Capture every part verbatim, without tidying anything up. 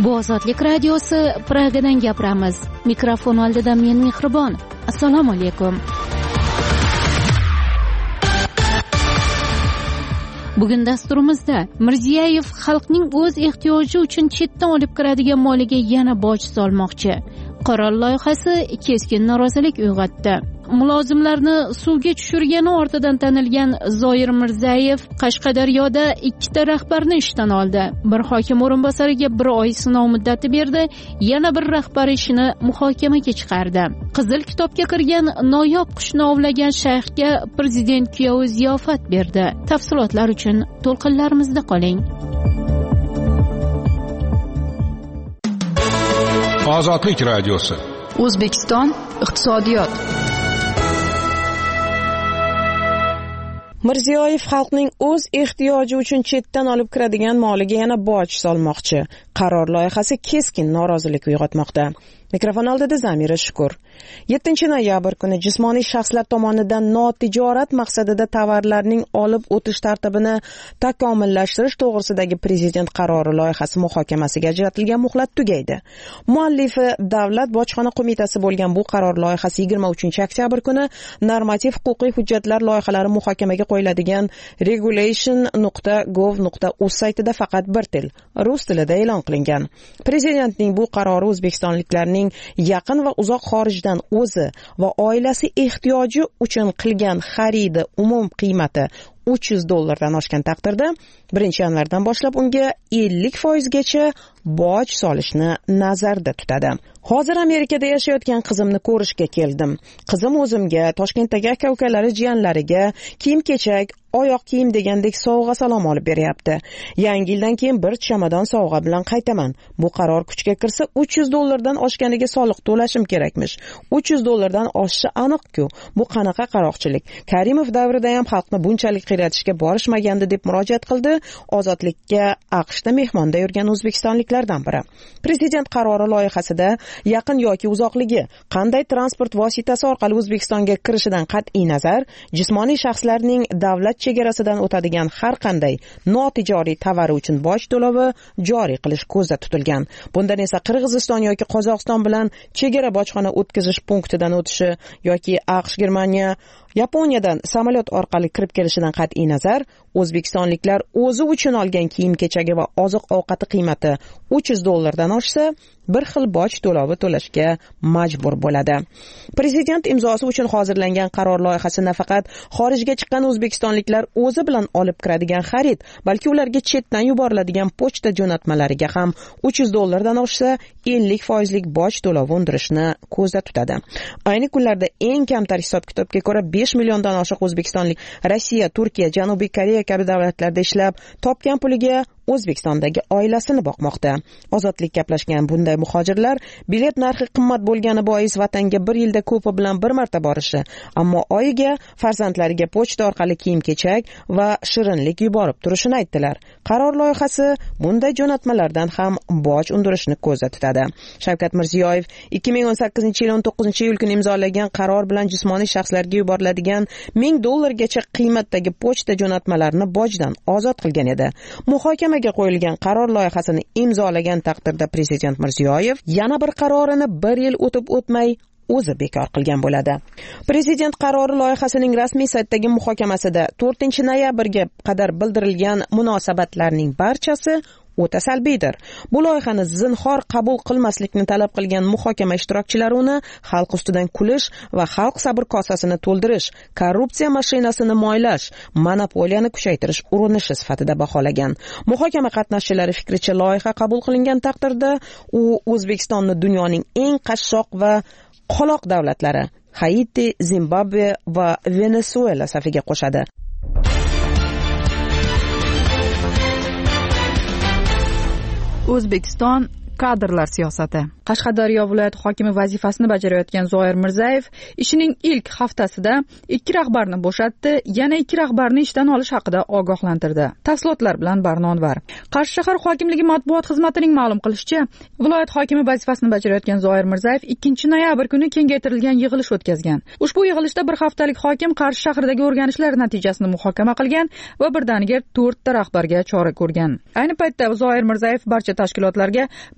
Bu Ozodlik radiosi, Pragadan gapiramiz. Mikrofon oldida men Mehribon. Assalomu alaykum. Bugun dasturimizda Mirziyoyev xalqning o'z ehtiyoji uchun chetdan olib kiradigan moliga yana boj solmoqchi. Qaror loyihasi keskin norozilik uyg'otdi. Mulozimlarni suvga tushirgani ortidan tanilgan Zoir Mirzayev Qashqadaryoda ikkita rahbarni ishdan oldi. Bir hokim o'rinbosariga bir oy sinov muddati berdi, yana bir rahbar ishini muhokamaga chiqardi. Qizil kitobga kirgan noyob qushni ovlagan shayxga prezident kuyovi ziyofat berdi. Tafsilotlar uchun to'lqinlarimizda qoling. Ozodlik radiosi. O'zbekiston iqtisodiyot. Mirziyoyev xalqning o'z ehtiyoji uchun chetdan olib kiradigan moliga yana boj solmoqchi. Qaror loyihasi keskin norozilik uyg'otmoqda. Mikrofon oldida Zamira Shukur. yettinchi noyabr kuni jismoniy shaxslar tomonidan notijorat maqsadida tovarlarning olib o'tish tartibini takomillashtirish to'g'risidagi prezident qarori loyihasi muhokamasiga ajratilgan muhlat tugaydi. Muallifi Davlat bojxona qo'mitasi bo'lgan bu qaror loyihasi yigirma uchinchi oktyabr kuni normativ huquqiy hujjatlar loyihalari muhokamaga qo'yiladigan regulation nuqta gov nuqta uz saytida faqat bir til, rus tilida e'lon qilingan. Prezidentning bu qarori o'zbekistonliklarning yaqin va uzoq xorijdan o'zi va oilasi ehtiyoji uchun qilgan xaridi umum qiymati uch yuz dollardan oshgan taqdirda birinchi yanvardan boshlab unga ellik foizgacha boj solishni nazarda tutadi. Hozir Amerikada yashayotgan qizimni ko'rishga keldim. Qizim o'zimga, Toshkentdagi aka-ukalari, jiyanlariga kiyim-kechak, oyoq kiyim degandek sovg'a salom olib beryapti. Yangi yildan keyin bir chamadon sovg'a bilan qaytaman. Bu qaror kuchga kirsa uch yuz dollardan oshganiga soliq to'lashim kerakmish. uch yuz dollardan oshishi aniq-ku. Bu qanaqa qaroqchilik? Karimov davrida ham xalqni bunchalik qiratishga borishmagandi deb murojaat qildi Ozodlikka AQShda mehmonda yurgan o'zbekistonliklardan biri. Prezident qarori loyihasida yaqin yoki uzoqligi, qanday transport vositasi orqali O'zbekistonga kirishidan qat'iy nazar, jismoniy shaxslarning davlat chegarasidan o'tadigan har qanday notijoriy tovari uchun boj to'lovi joriy qilish ko'zda tutilgan. Bundan esa Qirg'iziston yoki Qozog'iston bilan chegara bojxona o'tkazish punktidan o'tishi yoki AQSh, Germaniya, Yaponiyadan samolyot orqali kirib kelishidan qat'iy nazar, o'zbekistonliklar o'zi uchun olgan kiyim-kechagi va oziq-ovqati qiymati uch yuz dollardan oshsa, bir xil boj to'lovi to'lashga majbur bo'ladi. Prezident imzosi uchun hozirlangan qaror loyihasi nafaqat xorijga chiqqan o'zbekistonliklar o'zi bilan olib kiradigan xarid, balki ularga chetdan yuboriladigan pochta jo'natmalariga ham uch yuz dollardan oshsa, ellik foizlik boj to'lovi undirishni ko'zda tutadi. Ayni kunlarda eng kamtar hisob-kitobga ko'ra besh milliondan oshiq o'zbekistonlik Rossiya, Turkiya, Janubiy Koreya kabi davlatlarda ishlab, topgan puliga O'zbekistondagi oilasini boqmoqda. Ozodlik gaplashgan bunday muhojirlar bilet narxi qimmat bo'lgani bois vatanga bir yilda ko'pi bilan bir marta borishi, ammo oyiga farzandlariga pochta orqali kiyim-kechak va shirinlik yuborib turishini aytdilar. Qaror loyihasi bunday jo'natmalardan ham boj undirishni ko'zda tutadi. Shavkat Mirziyoyev ikki ming o'n sakkizinchi yil o'n to'qqizinchi iyul kuni imzolagan qaror bilan jismoniy shaxslarga yuboriladigan ming dollargacha qiymatdagi pochta jo'natmalarini bojdan ozod qilgan edi. Muhokama qo'yilgan qaror loyihasini imzolagan taqdirda prezident Mirziyoyev yana bir qarorini bir yil o'tib o'tmay o'zi bekor qilgan bo'ladi. Prezident qarori loyihasining rasmiy saytdagi muhokamasida to'rtinchi noyabrga qadar bildirilgan munosabatlarning barchasi o'ta salbiydir. Bu loyihani zinhor qabul qilmaslikni talab qilgan muhokama ishtirokchilari uni xalq ustidan kulish va xalq sabr kosasini to'ldirish, korrupsiya mashinasini moylash, monopoliyani kuchaytirish urinishi sifatida baholagan. Muhokama qatnashchilari fikricha, loyiha qabul qilingan taqdirda u O'zbekistonni dunyoning eng qashshoq va qoloq davlatlari Haiti, Zimbabve va Venezuela safiga qo'shadi. O'zbekiston kadrlar siyosati. Qashqadaryo viloyati hokimi vazifasini bajarayotgan Zoir Mirzayev ishining ilk haftasida ikki rahbarni bo'shatdi, yana ikki rahbarni ishdan olish haqida ogohlantirdi. Tafsilotlar bilan Barnonvar. Qarshi shahar hokimligi matbuot xizmatining ma'lum qilishicha, viloyat hokimi vazifasini bajarayotgan Zoir Mirzayev ikkinchi noyabr kuni kengaytirilgan yig'ilish o'tkazgan. Ushbu yig'ilishda bir haftalik hokim Qarshi shahridagi o'rganishlar natijasini muhokama qilgan va birdaniga to'rtta rahbarga chora ko'rgan. Ayni paytda Zoir Mirzayev barcha tashkilotlarga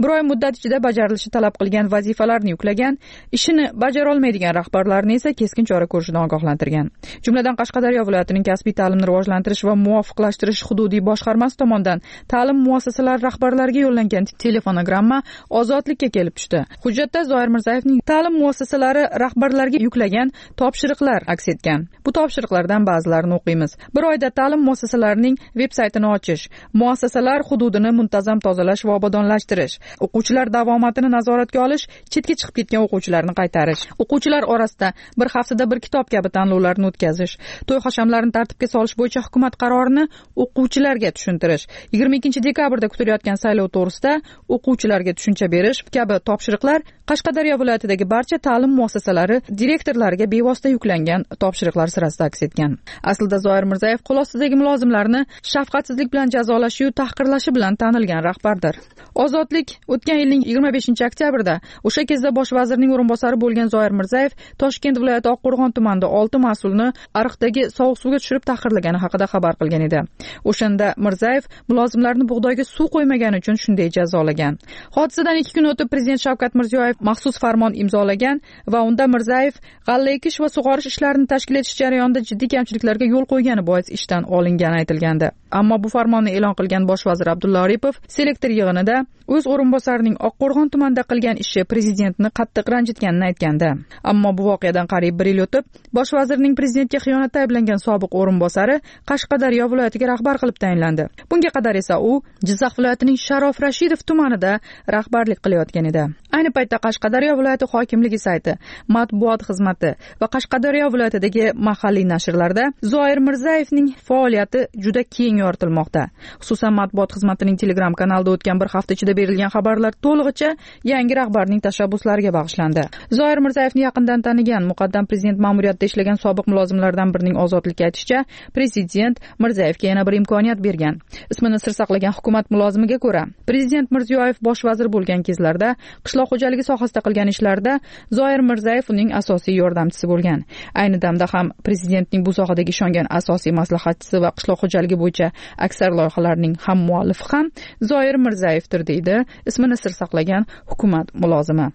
bir oy muddat ichida bajarilishi talab qilgan vazifalarni yuklagan, ishini bajara olmaydigan rahbarlarni esa keskin chora ko'rishidan ogohlantirgan. Jumladan Qashqadaryo viloyatining kasbiy ta'limni rivojlantirish va muvofiqlashtirish hududiy boshqarmasi tomonidan ta'lim muassasalari rahbarlariga yo'llangan telefonogramma ozodlikka kelib tushdi. Hujjatda Zoir Mirzayevning ta'lim muassasalari rahbarlariga yuklagan topshiriqlar aks etgan. Bu topshiriqlardan ba'zilarini o'qiymiz. Bir oyda ta'lim muassasalarining veb-saytini ochish, muassasalar hududini muntazam tozalash va obodonlashtirish, o'quvchilar davomatini nazoratga olish, chetga chiqib ketgan o'quvchilarni qaytarish, o'quvchilar orasida bir haftada bir kitob kabi tanlovlarni o'tkazish, to'y hashamlarini tartibga solish bo'yicha hukumat qarorini o'quvchilarga tushuntirish, yigirma ikkinchi dekabrda kutilayotgan saylov to'g'risida o'quvchilarga tushuncha berish kabi topshiriqlar Qashqadaryo viloyatidagi barcha ta'lim muassasalari direktorlariga bevosita yuklangan topshiriqlar sirasida aks etgan. Aslida Zoir Mirzayev qo'l ostidagi mulozimlarni shafqatsizlik bilan jazolashi va tahqirlashi bilan tanilgan rahbardir. Ozodlik o'tgan yilning yigirma beshinchi oktyabrda o'sha kezda bosh vazirning o'rinbosari bo'lgan Zoir Mirzayev Toshkent viloyati Oqqo'rg'on tumanida olti mas'ulni ariqdagi sovuq suvga tushirib tahqirlagani haqida xabar qilgan edi. O'shanda Mirzayev mulozimlarni bug'doyga suv qo'ymagani uchun shunday jazolagan. Hodisadan ikki kun o'tib Prezident Shavkat Mirziyoyev maxsus farmon imzolagan va unda Mirzayev g'alla ekish va sug'orish ishlarini tashkil etish jarayonida jiddiy kamchiliklarga yo'l qo'ygani bois ishdan olingani aytilgandi. Ammo bu farmonni e'lon qilgan bosh vazir Abdulla Aripov selektor yig'inida o'z o'rinbosarining Oqqo'rg'on tumanida qilgan ishi prezidentni qattiq ranjitganini aytgandi. Ammo bu voqeadan qariyb bir yil o'tib, bosh vazirning prezidentga xiyonatda ayblangan sobiq o'rinbosari Qashqadaryo viloyatiga rahbar qilib tayinlandi. Bunga qadar esa u Jizzax viloyatining Sharof Rashidov tumanida rahbarlik qilayotgan edi. Ayni paytda Qashqadaryo viloyati hokimligi sayti, matbuot xizmati va Qashqadaryo viloyatidagi mahalliy nashrlarda Zoir Mirzayevning faoliyati juda keng yoritilmoqda. Xususan, matbuot xizmatining Telegram kanalida o'tgan bir hafta ichida berilgan xabarlar to'lig'icha yangi rahbarning tashabbuslariga bag'ishlandi. Zoir Mirzayevni yaqindan tanigan muqaddam prezident ma'muriyatida ishlagan sobiq mulozimlardan birining ozodlikka aytishicha, prezident Mirzayevga yana bir imkoniyat bergan. Ismini sir saqlagan hukumat mulozimiga ko'ra, prezident Mirziyoyev bosh vazir bo'lgan kezlarda qishloq xo'jaligi sohasida qilgan ishlarida Zoir Mirzayev uning asosiy yordamchisi bo'lgan. Ayni damda ham prezidentning bu sohadagi ishongan asosiy maslahatchisi va qishloq xo'jaligi bo'yicha aksar loyihalarning ham muallifi ham Zoir Mirzayevdir, deydi ismini sir saqlagan hukumat mulozimi.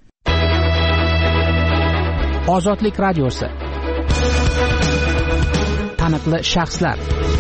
Ozodlik radiosi. Taniqli shaxslar.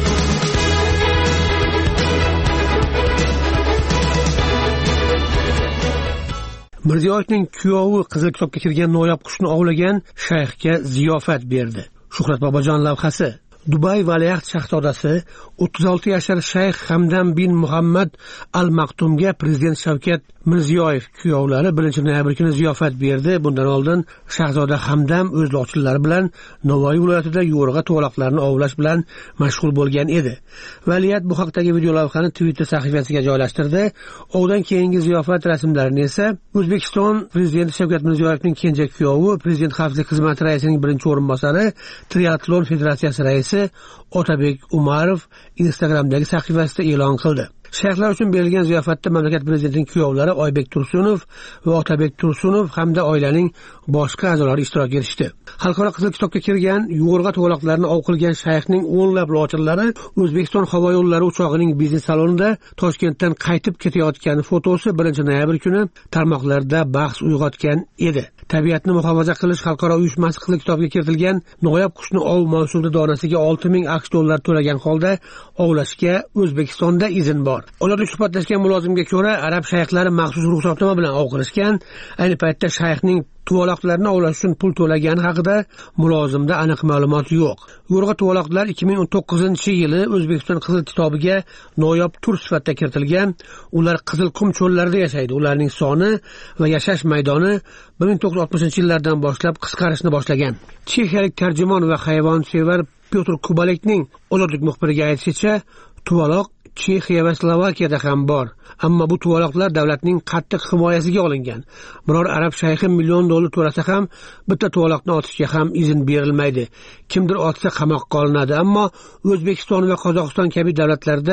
Mirziyoyevning kuyovi Qizil kitobga kirgan noyob qushni ovlagan shayxga ziyofat berdi. Shuhrat Bobojon lavhasi. Dubay valiahd shahzodasi o'ttiz olti yashar shayx Hamdam bin Muhammad al-Maktumga prezident Shavkat Mirziyoyev kuyovlari birinchi noyabr kuni ziyofat berdi. Bundan oldin shahzoda Hamdam o'z lochillari bilan Navoiy viloyatida yo'rg'a to'g'anoqlarni ovlash bilan mashg'ul bo'lgan edi. Valiahd bu haqdagi video lavhani Twitter sahifasiga joylashtirdi. Undan keyingi ziyofat rasmlarini esa O'zbekiston prezidenti Shavkat Mirziyoyevning kenja kuyovi, prezident xavfsizlik xizmati raisining birinchi o'rinbosari, Triatlon federatsiyasi raisi Otabek Umarov Instagramdagi sahifasida e'lon qildi. Shayxlar uchun berilgan ziyofatda mamlakat prezidentining kuyovlari Oybek Tursunov va Otabek Tursunov hamda oilaning boshqa a'zolari ishtirok etishdi. Xalqaro Qizil kitobga kirgan yo'rg'a to'g'anoqlarni ov qilgan shayxning o'nlab lochillari O'zbekiston havo yo'llari uchog'ining biznes salonida Toshkentdan qaytib ketayotgan fotosi birinchi noyabr kuni tarmoqlarda bahs uyg'otgan edi. Tabiatni muhofaza qilish xalqaro uyushmasi Qizil kitobga kiritilgan noyob qushni ov mavsumida donasiga olti ming aqsh dollari to'lagan holda ovlashga O'zbekistonda izn bor. Ularga suhbatlashgan mulozimga ko'ra, arab shayxlari maxsus ruxsatnoma bilan ov qilishgan. Ayni paytda shayxning tuvaloqlarni ovlash uchun pul to'lagani haqida mulozimda aniq ma'lumot yo'q. Yo'rg'a tuvaloqlar ikki ming o'n to'qqizinchi yili O'zbekiston Qizil kitobiga noyob tur sifatida kiritilgan. Ular Qizil qum cho'llarida yashaydi. Ularning soni va yashash maydoni bir ming to'qqiz yuz oltmishinchi yillardan boshlab qisqarishni boshlagan. Chexiyalik tarjimon va hayvonsevar Pyotr Kubalekning Ozodlik muxbiriga aytishicha, tuvaloq Chexiya va Slovakiyada ham bor. Ammo bu tuvaloqlar davlatning qattiq himoyasiga olingan. Biror arab shayxi million dollar to'lasa ham bitta tuvaloqni otishga ham izn berilmaydi. Kimdir otsa qamoqqa olinadi. Ammo O'zbekiston va Qozog'iston kabi davlatlarda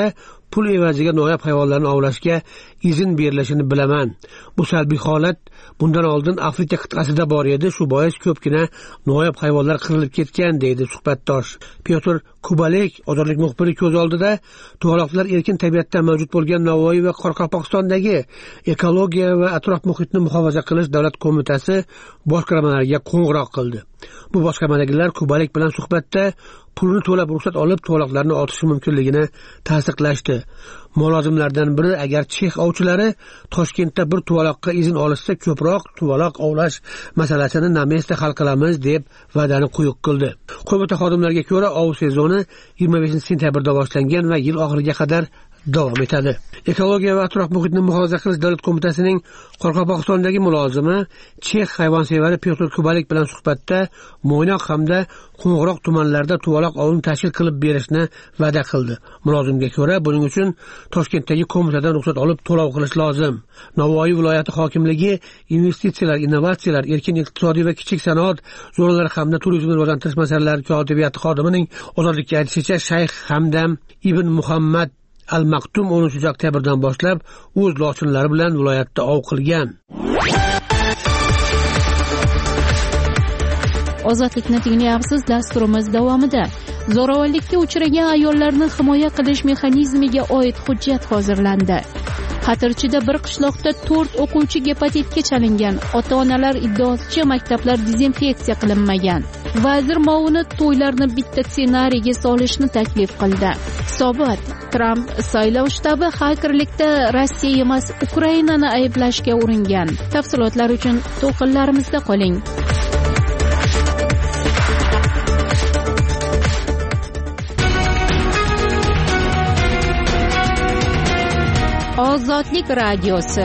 pul evaziga noyob hayvonlarni ovlashga izn berilishini bilaman. Bu salbiy holat bundan oldin Afrika qit'asida bor edi, shu bois ko'pgina noyob hayvonlar qirilib ketgan, deydi suhbatdosh. Pyotr Kubalek, ozodlik muxbiri ko'z oldida tuvaloqlar erkin tabiatda mavjud bo'lgan Navoiy va Qoraqalpog'istondagi ekologiya va atrof muhitni muhofaza qilish davlat qo'mitasi boshqarmalariga qo'ng'iroq qildi. Bu boshqarmadagilar Kubalek bilan suhbatda pulni to'lab ruxsat olib tuvaloqlarni otishi mumkinligini tasdiqlashdi. Mulozimlardan biri agar chex ovchilari Toshkentda bir tuvaloqqa izn olishsa, ko'proq tuvaloq ovlash masalasini Namesda hal qilamiz deb va'dani quyuq qildi. Qo'mita xodimlariga ko'ra, ov sezoni yigirma beshinchi sentyabrda boshlangan va yil oxiriga qadar davom etadi. Ekologiya va atrof muhitni muhofaza qilish davlat qo'mitasining Qoraqalpog'istondagi mulozimi chex hayvonsevari Pyotr Kubalek bilan suhbatda Mo'ynoq hamda Qo'ng'iroq tumanlarida tuvaloq ovini tashkil qilib berishni va'da qildi. Mulozimga ko'ra, buning uchun Toshkentdagi qo'mitadan ruxsat olib to'lov qilish lozim. Navoiy viloyati hokimligi investitsiyalar, innovatsiyalar, erkin iqtisodiy va kichik sanoat zonalari hamda turizmni rivojlantirish masalalari kotibiyati xodimining ozodlikka aytishicha, Shayx Hamdam ibn Muhammad Al-Maktum o'ninchi oktyabrdan boshlab o'z lochinlari bilan viloyatda ov qilgan. Ozodlikni tinglayapsiz. Dasturimiz davomida zo'ravonlikka uchragan ayollarni himoya qilish mexanizmiga oid hujjat hozirlandi. Xatirchida bir qishloqda to'rt o'quvchi gepatitga chalingan. Ota-onalar iddaosicha maktablar dezinfeksiya qilinmagan. Vazir Mouni to'ylarni bitta ssenariyga solishni taklif qildi. Hisobot: Tramp saylov shtabi xakerlikda Rossiya emas, Ukrainani ayblashga uringan. Tafsilotlar uchun to'lqinlarimizda qoling. Ozodlik radiosi.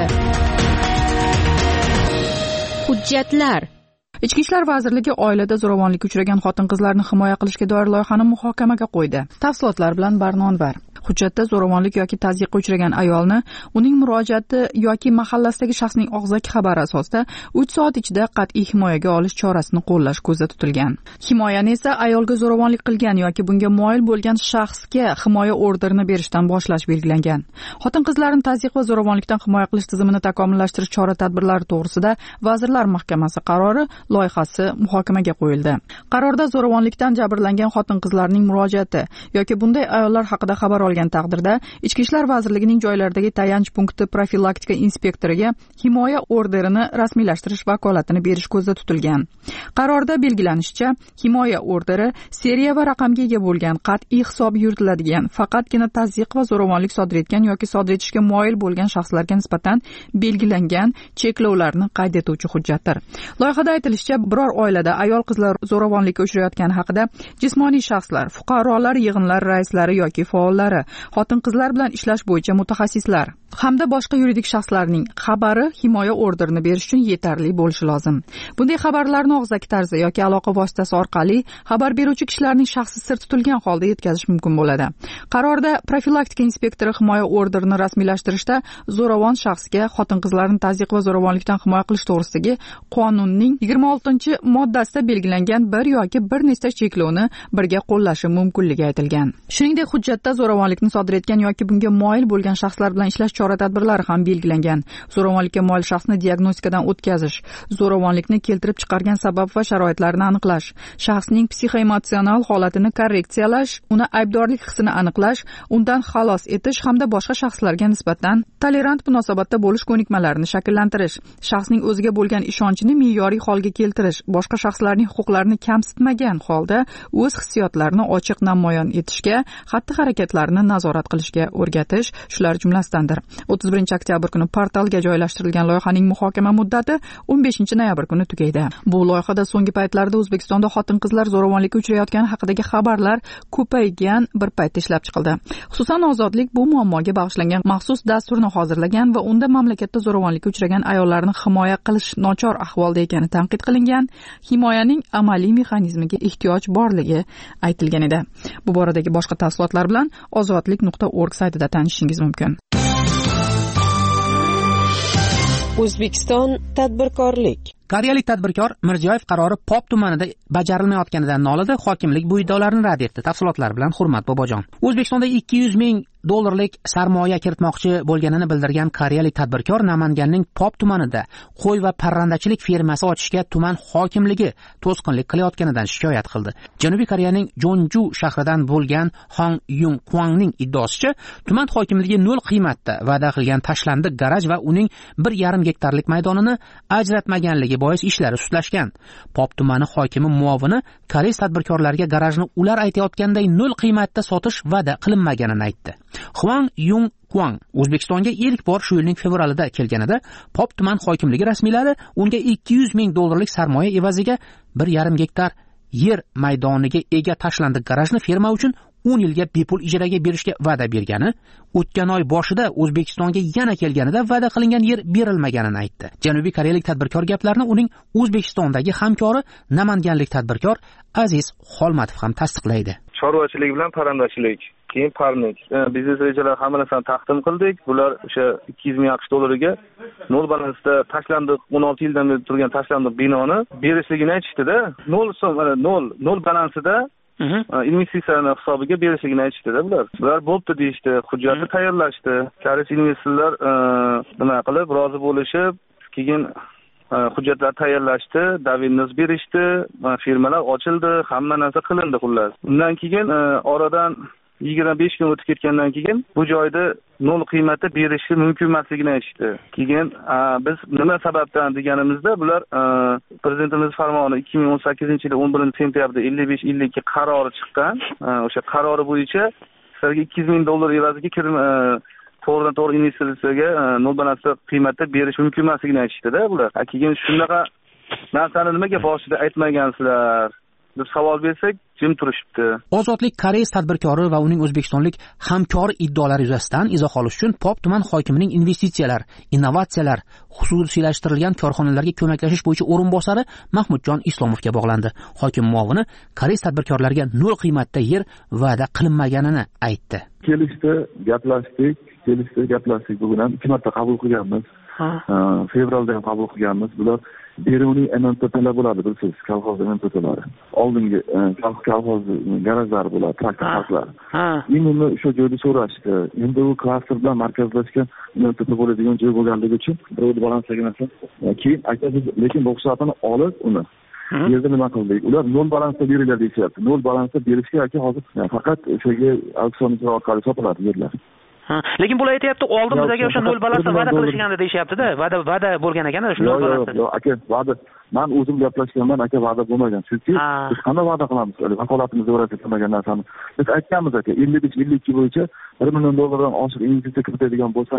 Hujjatlar. Ichki ishlar vazirligi oilada zo'ravonlikka uchragan xotin-qizlarni himoya qilishga doir loyihani muhokamaga qo'ydi. Tafsilotlar bilan Barnonvar. Hujjatda zo'ravonlik yoki tazyiqqa uchragan ayolni uning murojaati yoki mahallasidagi shaxsning og'zaki xabari asosida uch soat ichida qat'iy himoyaga olish chorasini qo'llash ko'zda tutilgan. Himoyani esa ayolga zo'ravonlik qilgan yoki bunga moyil bo'lgan shaxsga himoya orderini berishdan boshlash belgilangan. Xotin-qizlarni tazyiq va zo'ravonlikdan himoya qilish tizimini takomillashtirish chora-tadbirlari to'g'risida Vazirlar Mahkamasi qarori loyihasi muhokamaga qo'yildi. Qarorda zo'ravonlikdan jabrlangan xotin-qizlarning murojaati yoki bunday ayollar haqida xabar olgan taqdirda Ichki ishlar vazirligining joylaridagi tayanch punkti profilaktika inspektoriga himoya orderini rasmiylashtirish vakolatini berish ko'zda tutilgan. Qarorda belgilanishicha, himoya orderi seriya va raqamga ega bo'lgan, qat'iy hisob yuritiladigan, faqatgina tazyiq va zo'ravonlik sodir etgan yoki sodir etishga moyil bo'lgan shaxslarga nisbatan belgilangan cheklovlarni qayd etuvchi hujjatdir. Loyihada aytilishicha, biror oilada ayol qizlar zo'ravonlikka uchrayotgani haqida jismoniy shaxslar, fuqarolar yig'inlari raislari yoki faollari, xotin-qizlar bilan ishlash bo'yicha mutaxassislar hamda boshqa yuridik shaxslarning xabari himoya orderini berish uchun yetarli bo'lishi lozim. Bunday xabarlarni og'zaki tarzda yoki aloqa vositasi orqali xabar beruvchi kishilarning shaxsi sir tutilgan holda yetkazish mumkin bo'ladi. Qarorda profilaktika inspektori himoya orderini rasmiylashtirishda zo'ravon shaxsga xotin-qizlarni tazyiq va zo'ravonlikdan himoya qilish to'g'risidagi qonunning yigirma oltinchi moddasida belgilangan bir yoki bir nechta cheklovni birga qo'llashi mumkinligi aytilgan. Shuningdek, hujjatda zo'ravonlikni sodir etgan yoki bunga moyil bo'lgan shaxslar bilan ishlash chora-tadbirlari ham belgilangan. Zo'ravonlikka moyil shaxsni diagnostikadan o'tkazish, zo'ravonlikni keltirib chiqargan sabab va sharoitlarini aniqlash, shaxsning psixoemotsional holatini korreksiyalash, uni aybdorlik hissini aniqlash, undan xalos etish hamda boshqa shaxslarga nisbatan tolerant munosabatda bo'lish ko'nikmalarini shakllantirish, shaxsning o'ziga bo'lgan ishonchini me'yoriy holga keltirish, boshqa shaxslarning huquqlarini kamsitmagan holda o'z hissiyotlarini ochiq namoyon etishga, xatti-harakatlarini nazorat qilishga o'rgatish shular jumlasidandir. o'ttiz birinchi oktyabr kuni portalga joylashtirilgan loyihaning muhokama muddati o'n beshinchi noyabr kuni tugaydi. Bu loyihada so'nggi paytlarda O'zbekistonda xotin-qizlar zo'ravonlikka uchrayotgani haqidagi xabarlar ko'paygan bir paytda ishlab chiqildi. Xususan, Ozodlik bu muammoga bag'ishlangan maxsus dasturni hozirlagan va unda mamlakatda zo'ravonlikka uchragan ayollarni himoya qilish nochor ahvolda ekani tanqid qilingan, himoyaning amaliy mexanizmiga ehtiyoj borligi aytilgan edi. Bu boradagi boshqa tafsilotlar bilan ozodlik nuqta org saytida tanishishingiz mumkin. O'zbekiston tadbirkorlik. Koreyalik tadbirkor Mirziyoyev qarori Pop tumanida bajarilmayotganidan nolidi, hokimlik bu iddaolarni rad etdi. Tafsilotlar bilan Hurmat Bobojon. O'zbekistonda ikki yuz ming dollarlik sarmoya kiritmoqchi bo'lganini bildirgan koreyalik tadbirkor Namanganning Pop tumanida qo'y va parrandachilik fermasi ochishga tuman hokimligi to'sqinlik qilayotganidan shikoyat qildi. Janubiy Koreyaning Jonju shahridan bo'lgan Hong Yung Kwangning iddaosicha, tuman hokimligi nol qiymatda va'da qilgan tashlandiq garaj va uning bir yarim gektarlik maydonini ajratmaganligi bois ishlari sustlashgan. Pop tumani hokimi muovini koreys tadbirkorlarga garajni ular aytayotganday nol qiymatda sotish va'da qilinmaganini aytdi. Hwang Yung Kwang O'zbekistonga ilk bor shu yilning fevralida kelganida Pop tuman hokimligi rasmiylari unga ikki yuz ming dollarlik sarmoya evaziga bir yarim gektar yer maydoniga ega tashlandiq garajni ferma uchun o'n yilga bepul ijaraga berishga va'da bergani, o'tgan oy boshida O'zbekistonga yana kelganida va'da qilingan yer berilmaganini aytdi. Janubiy koreyalik tadbirkor gaplarini uning O'zbekistondagi hamkori Namanganlik tadbirkor Aziz Xolmatov ham tasdiqlaydi. Chorvachilik bilan parrandachilik, keyin parnik, biznes rejalar hamma narsani taqdim qildik. Bular o'sha ikki yuz ming aqsh dollariga nol balansda tashlandiq o'n olti yildan beri turgan tashlandiq binoni berishligini aytishdi-da. nol so'm, mana nol, nol balansida investitsiyalar hisobiga berishligini aytishdi-da bular. Bular bo'pti deyishdi, hujjatni tayyorlashdi. Koreys investorlar nima qilib rozi bo'lishib, keyin hujjatlar tayyorlashdi, davinniz berishdi, firmalar ochildi, hamma narsa qilindi xullas. Undan keyin oradan yigirma besh kun o'tib ketgandan keyin bu joyda nol qiymatda berishi mumkin emasligini aytishdi. Keyin biz nima sababdan deganimizda bular prezidentimiz farmoni ikki ming o'n sakkizinchi yil o'n birinchi sentyabrda ellik besh ellik ikki qarori chiqqan. O'sha qarori bo'yicha sizlarga ikki yuz ming dollar evaziga kirma to'g'ridan to'g'ri investitsiyaga nol balansda qiymatda berish mumkin emasligini aytishdi-da bular. Keyin shunaqa narsani nimaga boshida aytmagansizlar deb savol bersak, jim turishibdi. Ozodlik koreys tadbirkori va uning o'zbekistonlik hamkori iddaolari yuzasidan izoh olish uchun Pop tuman hokimining investitsiyalar, innovatsiyalar, xususiylashtirilgan korxonalarga ko'maklashish bo'yicha o'rinbosari Mahmudjon Islomovga bog'landi. Hokim muovini koreys tadbirkorlarga nol qiymatda yer va'da qilinmaganini aytdi. Kelishdi, gaplashdik, kelishdi, gaplashdik. Bugun ham ikki marta qabul qilganmiz. Fevralda ham qabul qilganmiz. Bular beruniy M M T T'lar bo'ladi, bilsiz, kolxoz M M T T'lari. Oldingi kolxoz garajlari bo'ladi, traktor parklari. Endi o'sha joyda so'rashdi. Endi u klaster bilan markazlashgan M M T bo'ladigan joy bo'lganligi uchun birovni balanslagan narsa. Keyin aytasiz, lekin ruxsatini olib uni yerda nima qildik? Ular nol balansda beriladi deyapti. Nol balansda berishga yoki hozir faqat o'shaga auksion orqali sotiladi yerlar. Ha, lekin bular aytayapti, oldin bizaga o'sha nol balansda va'da qilishgandi deyapti-da. Va'da va'da bo'lgan ekan o'sha nol balansda. Yo'q, aka, va'da. Men o'zim gaplashganman, aka, va'da bo'lmagan. Chunki biz qanday va'da qilamiz? Vakolatimizni o'rnatilmagan narsani. Biz aytganmiz, aka, ellik besh ellik ikki bo'yicha bir million dollardan oshiq investitsiya kiritadigan bo'lsa,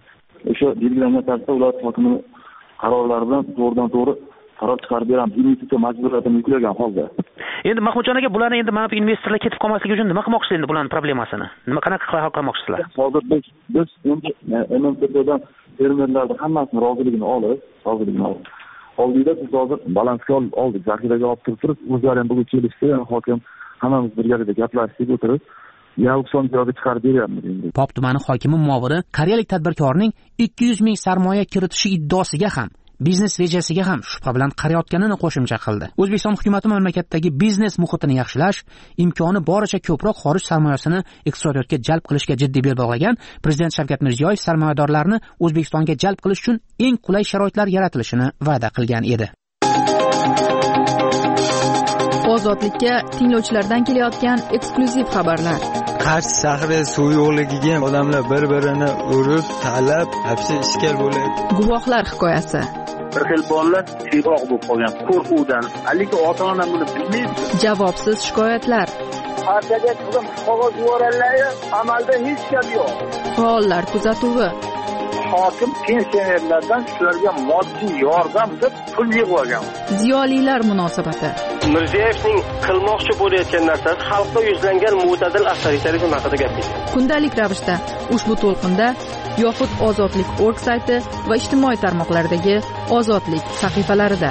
o'sha belgilangan tarzda ular hokimning qarorlari bilan to'g'ridan to'g'ri qaror chiqarib beramiz. Investitsiya majburiyatini yuklagan holda. Endi Mahmudjon aka, bularni endi mana bu investorlar ketib qolmasligi uchun nima qilmoqchisiz endi bularning problemasini? Nima qanaqa hal qilmoqchisizlar? Hozir biz biz endi M M T T'dan fermerlarning hammasini roziligini olib, roziligini olib. Oldida biz hozir balansga oldik, zaxiraga olib turib, o'zlari ham bugun kelishdi, hokim hammamiz birgalikda gaplashdik, o'tirib Yaukson joyga chiqarib beryapmiz endi. Pop tumani hokimi muovini koreyalik tadbirkorning ikki yuz ming sarmoya kiritishi iddaosiga ham biznes rejasiga ham shubha bilan qarayotganini qo'shimcha qildi. O'zbekiston hukumati mamlakatdagi biznes muhitini yaxshilash, imkoni boricha ko'proq xorij sarmoyasini iqtisodiyotga jalb qilishga jiddiy bel bog'lagan Prezident Shavkat Mirziyoyev sarmoyadorlarni O'zbekistonga jalb qilish uchun eng qulay sharoitlar yaratilishini va'da qilgan edi. Ozodlikka tinglovchilardan kelayotgan eksklyuziv xabarlar. Qarshi shahri suv yo'qligiga odamlar bir-birini urib, talab, hapsi ishkal bo'ladi. Guvohlar hikoyasi. Bir xil bolalar siyroq bo'lib qolgan qo'rquvdan. Lekin ota-ona buni bilmaydi. Javobsiz shikoyatlar. Partiyaga qizim qog'oz yuborganlar, amalda hech gap yo'q. Faollar kuzatuvi. Hokim pensionerlardan shularga moddiy yordam deb pul yig'ib olgan. Ziyolilar munosabati. Mirziyoyevning qilmoqchi bo'layotgan narsasi xalqqa yuzlangan mo'tadil avtoritarizm haqida gapirdi. Kundalik ravishda ushbu to'lqinda yoxud ozodlik точка org sayti va ijtimoiy tarmoqlardagi ozodlik sahifalarida.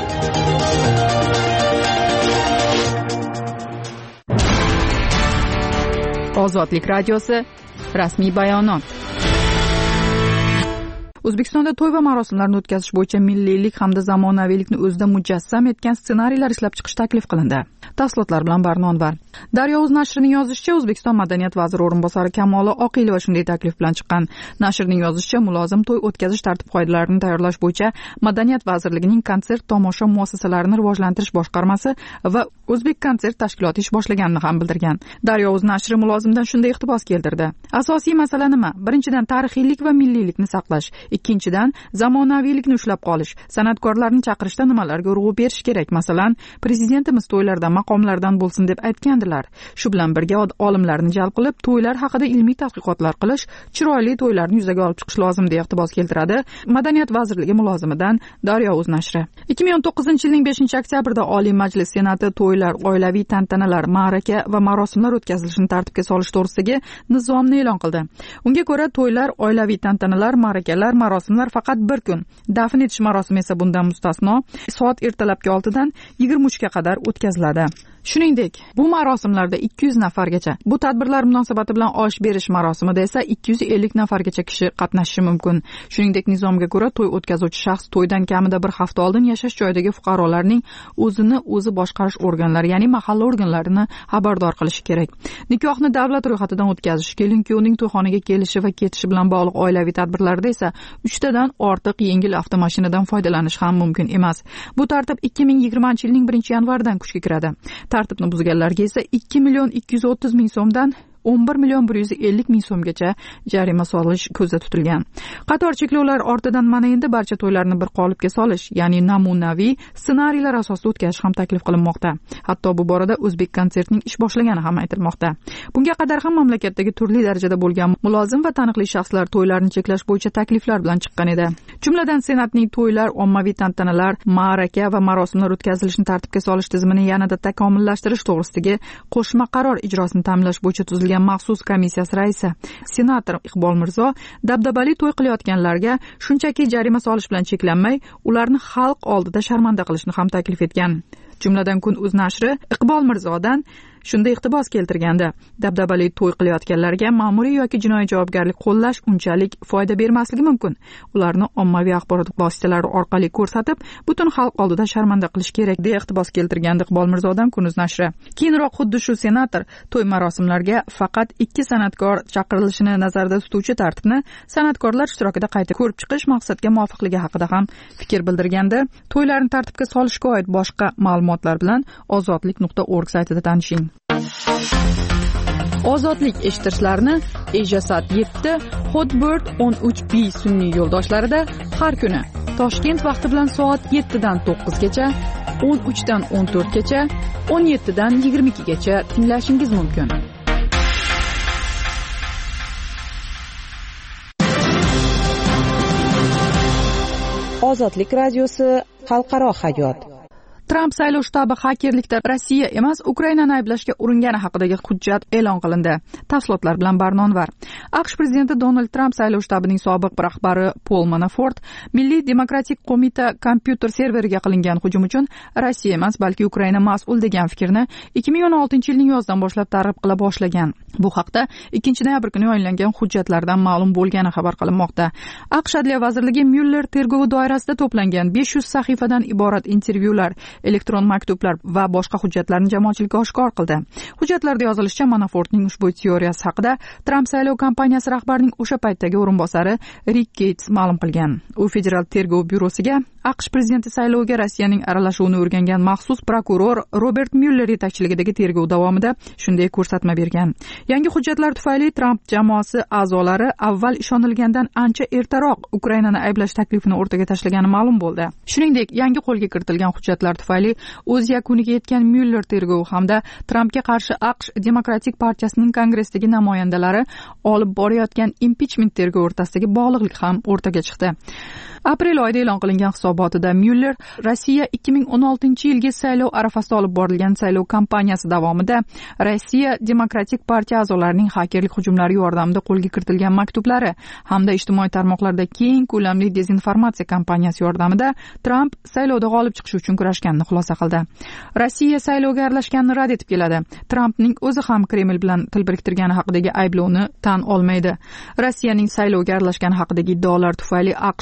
Ozodlik radiosi rasmiy bayonot. O'zbekistonda to'y va marosimlarni o'tkazish bo'yicha milliylik hamda zamonaviylikni o'zida mujassam etgan ssenariylar ishlab chiqish taklif qilindi. Tafsilotlar bilan Barnonvar. Daryo.uz nashrining yozishicha, O'zbekiston madaniyat vaziri o'rinbosari Kamola Oqilova shunday taklif bilan chiqqan. Nashrning yozishicha, mulozim to'y o'tkazish tartib-qoidalarini tayyorlash bo'yicha Madaniyat vazirligining konsert tomosha muassasalarini rivojlantirish boshqarmasi va O'zbek konsert tashkiloti ish boshlaganini ham bildirgan. Daryo.uz nashri mulozimdan shunday iqtibos keltirdi. Asosiy masala nima? Birinchidan, tarixiylik va milliylikni saqlash. Ikkinchidan, zamonaviylikni ushlab qolish. San'atkorlarni chaqirishda nimalarga urg'u berish kerak? Masalan, prezidentimiz to'ylarda maqomlardan bo'lsin deb aytgandilar. Shu bilan birga olimlarni jalb qilib, to'ylar haqida ilmiy tadqiqotlar qilish, chiroyli to'ylarni yuzaga olib chiqish lozim deya iqtibos keltiradi Madaniyat vazirligi mulozimidan Daryo.uz nashri. ikki ming o'n to'qqizinchi yilning beshinchi oktyabrida Oliy Majlis Senati to'ylar, oilaviy tantanalar, ma'raka va marosimlar o'tkazilishini tartibga solish to'g'risidagi nizomni e'lon qildi. Unga ko'ra, to'ylar, oilaviy tantanalar, ma'rakalar, marosimlar faqat bir kun, dafn etish marosimi esa bundan mustasno, soat ertalabki oltidan yigirma uchga qadar o'tkaziladi. Shuningdek, bu marosimlarda ikki yuz nafargacha, bu tadbirlar munosabati bilan osh berish marosimida esa ikki yuz ellik nafargacha kishi qatnashishi mumkin. Shuningdek, nizomga ko'ra, to'y o'tkazuvchi shaxs to'ydan kamida bir hafta oldin yashash joyidagi fuqarolarning o'zini o'zi boshqarish organlari, ya'ni mahalla organlarini xabardor qilishi kerak. Nikohni davlat ro'yxatidan o'tkazish, kelin-kuyovning to'yxonaga kelishi va ketishi bilan bog'liq oilaviy tadbirlarda esa uchtadan ortiq yengil avtomashinadan foydalanish ham mumkin emas. Bu tartib ikki ming yigirmanchi yilning birinchi yanvaridan kuchga kiradi. Tartibni buzganlarga esa ikki million ikki yuz o'ttiz ming so'mdan o'n bir million bir yuz ellik ming so'mgacha jarima solish ko'zda tutilgan. Qator cheklovlar ortidan mana endi barcha to'ylarni bir qolipga solish, ya'ni namunaviy ssenariylar asosida o'tkazish ham taklif qilinmoqda. Hatto bu borada O'zbek konsertning ish boshlagani ham aytilmoqda. Bunga qadar ham mamlakatdagi turli darajada bo'lgan mulozim va taniqli shaxslar to'ylarni cheklash bo'yicha takliflar bilan chiqqan edi. Jumladan, Senatning to'ylar, ommaviy tantanalar, ma'raka va marosimlar o'tkazilishini tartibga solish tizimini yanada takomillashtirish to'g'risidagi qo'shma qaror ijrosini ta'minlash bo'yicha tuzilgan maxsus komissiyasi raisi senator Iqbol Mirzo dabdabali to'y qilayotganlarga shunchaki jarima solish bilan cheklanmay, ularni xalq oldida sharmanda qilishni ham taklif etgan. Jumladan, Kun.uz nashri Iqbol Mirzodan shunday iqtibos keltirganda, dabdabali to'y qilayotganlarga ma'muriy yoki jinoiy javobgarlik qo'llash unchalik foyda bermasligi mumkin. Ularni ommaviy axborot vositalari orqali ko'rsatib, butun xalq oldida sharmanda qilish kerak deya iqtibos keltirgandi Iqbol Mirzodan Kun.uz nashri. Keyinroq xuddi shu senator to'y marosimlariga faqat ikki san'atkor chaqirilishini nazarda tutuvchi tartibni san'atkorlar ishtirokida qayta ko'rib chiqish maqsadga muvofiqligi haqida ham fikr bildirganda, to'ylarni tartibga solishga oid boshqa ma'lumotlar bilan ozodlik nuqta org saytida tanishing. Ozodlik eshittirishlarni Ejasat yetti, Hotbird o'n uch B sun'iy yo'ldoshlarida har kuni Toshkent vaqti bilan soat yettidan to'qqizgacha, o'n uchdan o'n to'rtgacha, o'n yettidan yigirma ikkigacha tinglashingiz mumkin. Ozodlik radiosi xalqaro hayot. Tramp saylov shtabi xakerlikda Rossiya emas, Ukrainani ayblashga uringani haqidagi hujjat e'lon qilindi. Tafsilotlar bilan Barnonvar. AQSh prezidenti Donald Tramp saylov shtabining sobiq rahbari Paul Manafort Milliy demokratik qo'mita kompyuter serveriga qilingan hujum uchun Rossiya emas, balki Ukraina mas'ul degan fikrni ikki ming o'n oltinchi yilning yozidan boshlab targ'ib qila boshlagan. Bu haqda ikkinchi noyabr kuni yayinlangan hujjatlardan ma'lum bo'lgani xabar qilinmoqda. AQSh Adliya vazirligi Mueller tergovi doirasida to'plangan besh yuz sahifadan iborat intervyular, elektron maktublar va boshqa hujjatlarni jamoatchilikka oshkor qildi. Hujjatlarda yozilishicha, Manafortning ushbu teoriyasi haqida Tramp saylov kampaniyasi rahbarining o'sha paytdagi o'rinbosari Rick Gates ma'lum qilgan. U federal tergov byurosiga AQSh prezidenti sayloviga Rossiyaning aralashuvini o'rgangan maxsus prokuror Robert Mueller yetakchiligidagi tergov davomida shunday ko'rsatma bergan. Yangi hujjatlar tufayli Tramp jamoasi a'zolari avval ishonilgandan ancha ertaroq Ukrainani ayblash taklifini o'rtaga tashlagani ma'lum bo'ldi. Shuningdek, yangi qo'lga kiritilgan hujjatlar tufayli o'z yakuniga yetgan Mueller tergovi hamda Trampga qarshi AQSh Demokratik partiyasining kongressdagi namoyandalari olib borayotgan impichment tergovi o'rtasidagi bog'liqlik ham o'rtaga chiqdi. Aprel oyida e'lon qilingan hisobotida Mueller Rossiya ikki ming o'n oltinchi yilgi saylov arafasida olib borilgan saylov kampaniyasi davomida Rossiya Demokratik partiya a'zolarining xakerlik hujumlari yordamida qo'lga kiritilgan maktublari hamda ijtimoiy tarmoqlarda keng ko'lamli dezinformatsiya kampaniyasi yordamida Tramp saylovda g'olib chiqish uchun kurashganini xulosa qildi. Rossiya saylovga aralashganini rad etib keladi. Trampning o'zi ham Kreml bilan til biriktirgani haqidagi ayblovni tan olmaydi. Rossiyaning saylovga aralashgani haqidagi iddaolar tufayli AQSh Rossiya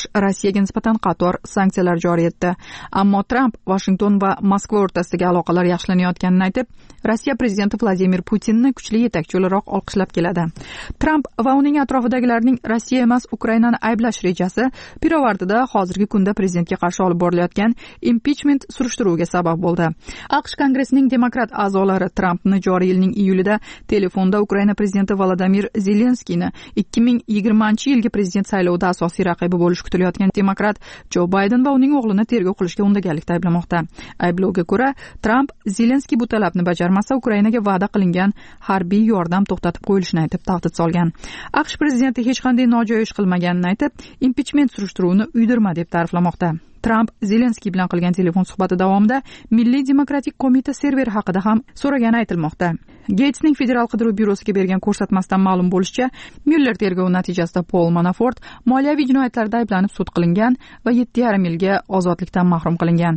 Rossiyaga nisbatan qator sanksiyalar joriy etdi. Ammo Tramp Washington va Moskva o'rtasidagi aloqalar yaxshilanayotganini aytib, Rossiya prezidenti Vladimir Putinni kuchli yetakchi o'laroq olqishlab keladi. Tramp va uning atrofidagilarning Rossiya emas Ukrainani ayblash rejasi pirovardida hozirgi kunda prezidentga qarshi olib borilayotgan impichment surishtiruviga sabab bo'ldi. AQSh Kongressining demokrat a'zolari Trampni joriy yilning iyulida telefonda Ukraina prezidenti Volodimir Zelenskiyni ikki ming yigirmanchi yilgi prezident saylovida asosiy raqibi bo'lish kutilayotgan demokrat Jo Bayden va uning o'g'lini tergov qilishga undaganlikda ayblamoqda. Ayblovga ko'ra, Tramp Zelenskiy bu talabni bajarmasa Ukrainaga va'da qilingan harbiy yordam to'xtatib qo'yilishini aytib tahdid solgan. AQSh prezidenti hech qanday nojo'ya ish qilmaganini aytib, impichment surishtiruvini uydirma deb ta'riflamoqda. Tramp Zelenskiy bilan qilgan telefon suhbati davomida Milliy demokratik qo'mita serveri haqida ham so'ragani aytilmoqda. Gatesning Federal qidiruv byurosiga bergan ko'rsatmasidan ma'lum bo'lishicha, Mueller tergovi natijasida Paul Manafort moliyaviy jinoyatlarda ayblanib sud qilingan va yetti yarim yilga ozodlikdan mahrum qilingan.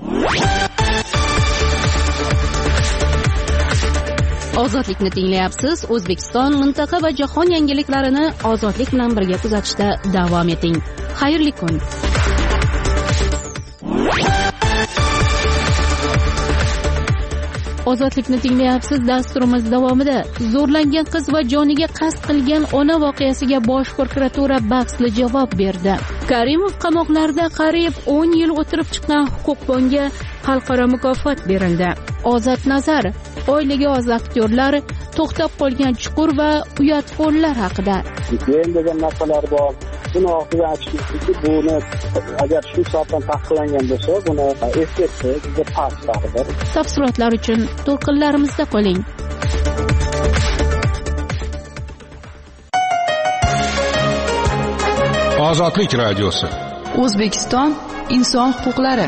Ozodlikni tinglayapsiz. O'zbekiston, mintaqa va jahon yangiliklarini ozodlik bilan birga kuzatishda davom eting. Xayrli kun. Ozodlikni tinglayapsiz. Dasturimiz davomida zo'rlangan qiz va joniga qasd qilgan ona voqeasiga Bosh prokuratura bahsli javob berdi. Karimov qamoqlarda qariyb o'n yil o'tirib chiqqan huquqbonga xalqaro mukofot berildi. Ozod Nazar oilaga oz aktyorlar to'xtab qolgan chuqur va uyatxo'rlar haqida. Men degan narsalar bor. Buni oxiriga aytishki, buni agar shu soatdan taqiqlangan bo'lsa, buni eslatsa, juda past taqdir. Tafsilotlar uchun to'lqinlarimizda qoling. Ozodlik radiosi. O'zbekiston inson huquqlari.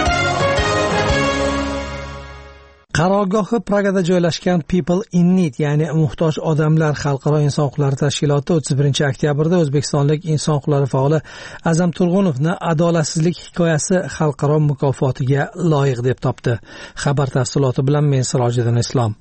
Qarorgohi Pragada joylashgan People in Need, ya'ni muhtoj odamlar xalqaro inson huquqlari tashkiloti o'ttiz birinchi oktyabrda o'zbekistonlik inson huquqlari faoli Azam Turg'unovni adolatsizlik hikoyasi xalqaro mukofotiga loyiq deb topdi. Xabar tafsiloti bilan men Sirojiddin Islom.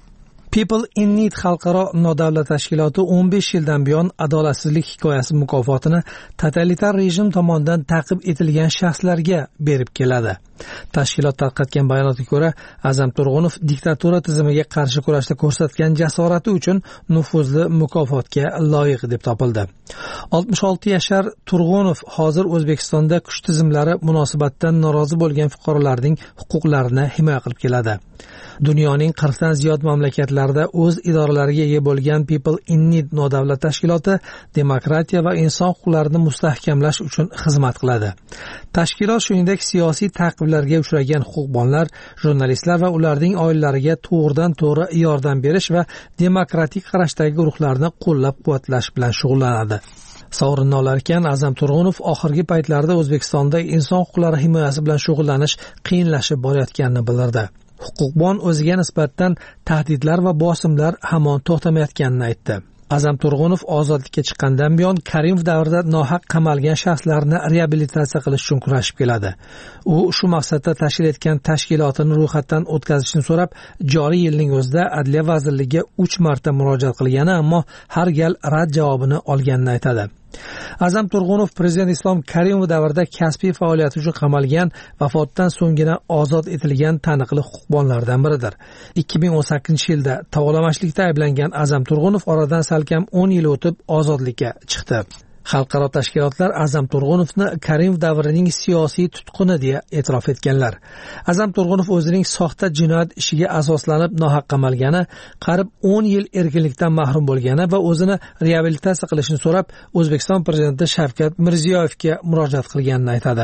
People in Need xalqaro nodavlat tashkiloti o'n besh yildan buyon adolatsizlik hikoyasi mukofotini totalitar rejim tomonidan ta'qib etilgan shaxslarga berib keladi. Tashkilot tarqatgan bayonotga ko'ra, Azam Turg'unov diktatura tizimiga qarshi kurashda ko'rsatgan jasorati uchun nufuzli mukofotga loyiq deb topildi. oltmish olti yashar Turg'unov hozir O'zbekistonda kuch tizimlari munosabatidan norozi bo'lgan fuqarolarning huquqlarini himoya qilib keladi. Dunyoning qirqdan ziyod mamlakatlarida o'z idoralariga ega bo'lgan People in Need nodavlat tashkiloti demokratiya va inson huquqlarini mustahkamlash uchun xizmat qiladi. Tashkilot shuningdek siyosiy ta'qiblarga uchragan huquqbonlar, jurnalistlar va ularning oilalariga to'g'ridan to'g'ri yordam berish va demokratik qarashdagi guruhlarni qo'llab-quvvatlash bilan shug'ullanadi. Sovrinni olarkan, Azam Turg'unov oxirgi paytlarda O'zbekistonda inson huquqlari himoyasi bilan shug'ullanish qiyinlashib borayotganini bildirdi. Huquqbon o'ziga nisbatan tahdidlar va bosimlar hamon to'xtamayotganini aytdi. Azam Turg'unov ozodlikka chiqqandan buyon Karimov davrida nohaq qamalgan shaxslarni reabilitatsiya qilish uchun kurashib keladi. U shu maqsadda tashkil etgan tashkilotini ro'yxatdan o'tkazishni so'rab, joriy yilning o'zida Adliya vazirligiga uch marta murojaat qilgani, ammo har gal rad javobini olganini aytadi. Azam Turg'unov prezident Islom Karimov davrida kasbiy faoliyati uchun qamalgan, vafotidan so'nggina ozod etilgan taniqli huquqbonlardan biridir. ikki ming o'n sakkizinchi yilda tovlamashlikda ayblangan Azam Turg'unov oradan salkam o'n yil o'tib ozodlikka chiqdi. Xalqaro tashkilotlar Azam Turg'unovni Karimov davrining siyosiy tutquni deya e'tirof etganlar. Azam Turg'unov o'zining soxta jinoyat ishiga asoslanib nohaq qamalgani, qarib o'n yil erkinlikdan mahrum bo'lgani va o'zini reabilitatsiya qilishni so'rab, O'zbekiston prezidenti Shavkat Mirziyoyevga murojaat qilganini aytadi.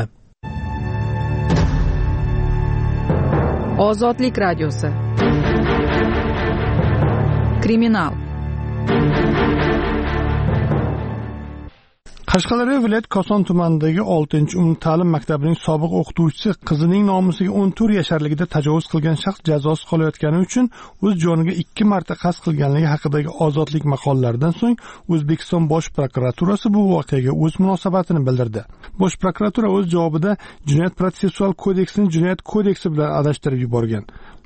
Ozodlik radiosi. Kriminal. Qashqadaryo viloyat Koson tumanidagi oltinchi umumta'lim maktabining sobiq o'qituvchisi qizining nomusiga o'n to'rt yasharligida tajovuz qilgan shaxs jazosiz qolayotgani uchun o'z joniga ikki marta qasd qilganligi haqidagi ozodlik maqolalaridan so'ng O'zbekiston Bosh prokuraturasi bu voqeaga o'z munosabatini bildirdi. Bosh prokuratura o'z javobida Jinoyat protsessual kodeksini Jinoyat kodeksi bilan adashtirib yuborgan.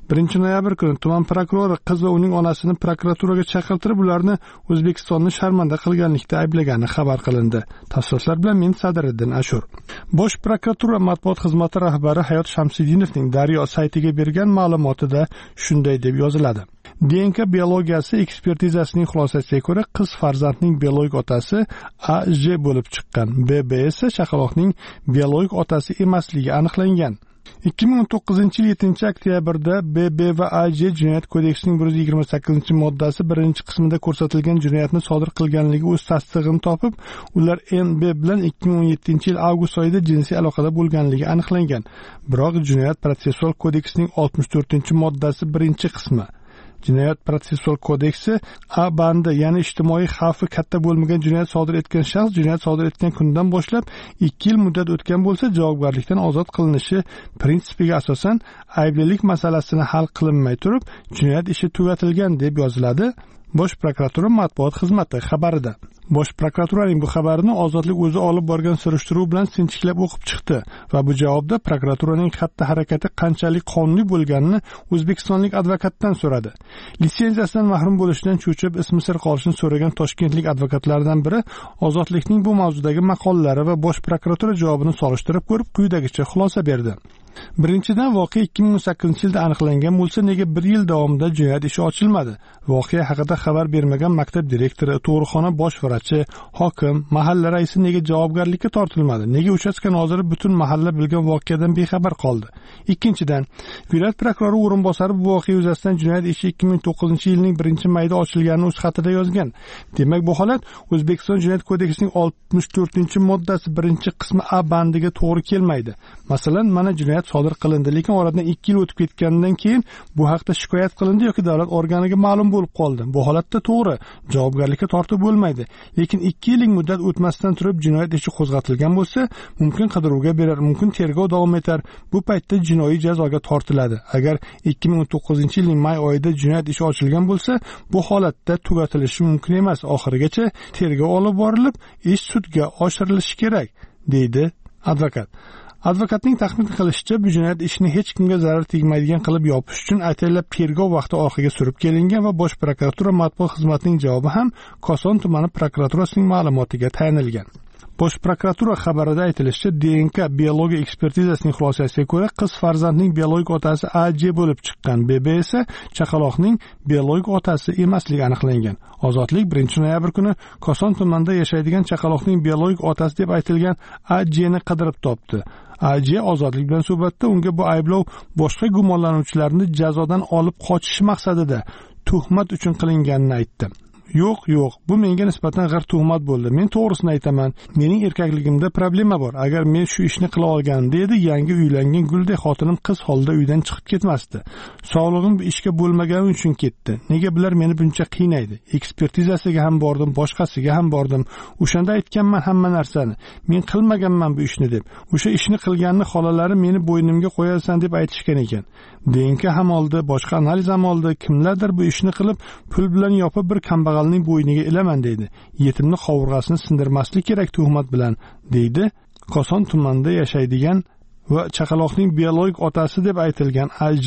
birinchi noyabr kuni tuman prokurori qiz va uning onasini prokuraturaga chaqirtirib, ularni O'zbekistonni sharmanda qilganlikda ayblagani xabar qilindi. Tafsilotlar bilan men Sadiriddin Ashur. Bosh prokuratura matbuot xizmati rahbari Hayot Shamsiddinovning Daryo saytiga bergan ma'lumotida shunday deb yoziladi. D N K biologiyasi ekspertizasining xulosasiga ko'ra, qiz farzandning biologik otasi A J bo'lib chiqqan. B B esa chaqaloqning biologik otasi emasligi aniqlangan. ikki ming o'n to'qqizinchi yil yettinchi oktyabrda B B va A J Jinoyat kodeksining bir yuz yigirma sakkizinchi moddasi birinchi qismida ko'rsatilgan jinoyatni sodir qilganligi o'z tasdig'ini topib, ular N B bilan ikki ming o'n yettinchi yil avgust oyida jinsiy aloqada bo'lganligi aniqlangan. Biroq Jinoyat protsessual kodeksining oltmish to'rtinchi moddasi birinchi qismi Jinoyat protsessual kodeksi A bandi, ya'ni ijtimoiy xavfi katta bo'lmagan jinoyat sodir etgan shaxs jinoyat sodir etgan kundan boshlab ikki yil muddat o'tgan bo'lsa javobgarlikdan ozod qilinishi prinsipiga asosan ayblilik masalasini hal qilinmay turib jinoyat ishi tugatilgan deb yoziladi Bosh prokuratura matbuot xizmati xabarida. Bosh prokuraturaning bu xabarini Ozodlik o'zi olib borgan surishtiruv bilan sinchiklab o'qib chiqdi va bu javobda prokuraturaning xatti-harakati qanchalik qonuniy bo'lganini o'zbekistonlik advokatdan so'radi. Litsenziyasidan mahrum bo'lishdan cho'chib ismi sir qolishini so'ragan toshkentlik advokatlardan biri Ozodlikning bu mavzudagi maqolalari va Bosh prokuratura javobini solishtirib ko'rib quyidagicha xulosa berdi. Birinchidan, voqea ikki ming o'n sakkizinchi yilda aniqlangan bo'lsa, nega bir yil davomida jinoyat ishi ochilmadi? Voqea haqida xabar bermagan maktab direktori, tug'ruqxona bosh vrachi, hokim, mahalla raisi nega javobgarlikka tortilmadi? Nega uchastka noziri butun mahalla bilgan voqeadan bexabar qoldi? Ikkinchidan, viloyat prokurori o'rinbosari bu voqea yuzasidan jinoyat ishi ikki ming to'qqizinchi yilning birinchi mayida ochilganini o'z xatida yozgan. Demak, bu holat O'zbekiston Jinoyat kodeksining oltmish to'rtinchi moddasi birinchi qismi A bandiga to'g'ri kelmaydi. Masalan, mana jinoyat sodir qilindi, lekin oradan ikki yil o'tib ketgandan keyin bu haqda shikoyat qilindi yoki davlat organiga ma'lum bo'lib qoldi. Bu holatda to'g'ri, javobgarlikka tortib bo'lmaydi. Lekin ikki yillik muddat o'tmasdan turib jinoyat ishi qo'zg'atilgan bo'lsa, mumkin qidiruvga berar, mumkin tergov davom etar. Bu paytda jinoiy jazoga tortiladi. Agar ikki ming o'n to'qqizinchi yilning may oyida jinoyat ishi ochilgan bo'lsa, bu holatda tugatilishi mumkin emas. Oxirigacha tergov olib borilib, ish sudga oshirilishi kerak, deydi advokat. Advokatning taxmin qilishicha, bu jinoyat ishini hech kimga zarar tegmaydigan qilib yopish uchun ataylab tergov vaqti oxiriga surib kelingan va Bosh prokuratura matbuot xizmatining javobi ham Koson tumani prokuraturasining ma'lumotiga tayanilgan. Bosh prokuratura xabarida aytilishicha, D N K biologiya ekspertizasining xulosasiga ko'ra, qiz farzandning biologik otasi A J bo'lib chiqqan, B B esa chaqaloqning biologik otasi emasligi aniqlangan. Ozodlik birinchi noyabr kuni Koson tumanida yashaydigan chaqaloqning biologik otasi deb aytilgan A Jni qidirib topdi. A J Ozodlik bilan suhbatda unga bu ayblov boshqa gumonlanuvchilarni jazodan olib qochish maqsadida tuhmat uchun qilinganini aytdi. Yo'q, yo'q, bu menga nisbatan g'ir tuhmat bo'ldi. Men to'g'risini aytaman. Mening erkakligimda problema bor. Agar men shu ishni qila olganim edi, yangi uylangan guldek xotinim qiz holda uydan chiqib ketmasdi. Sog'lig'im bu ishga bo'lmagani uchun ketdi. Nega bular meni buncha qiynaydi? Ekspertizasiga ham bordim, boshqasiga ham bordim. O'shanda aytganman hamma narsani. Men qilmaganman bu ishni deb. O'sha ishni qilganni xolalari meni bo'ynimga qo'yasan deb aytishgan ekan. D N K ham oldi, boshqa analiz ham oldi. Kimlardir bu ishni qilib, pul bilan yopib bir kambag'alning bo'yniga ilaman deydi. Yetimni qovurg'asini sindirmaslik kerak tuhmat bilan, deydi Koson tumanida yashaydigan va chaqaloqning biologik otasi deb aytilgan A J.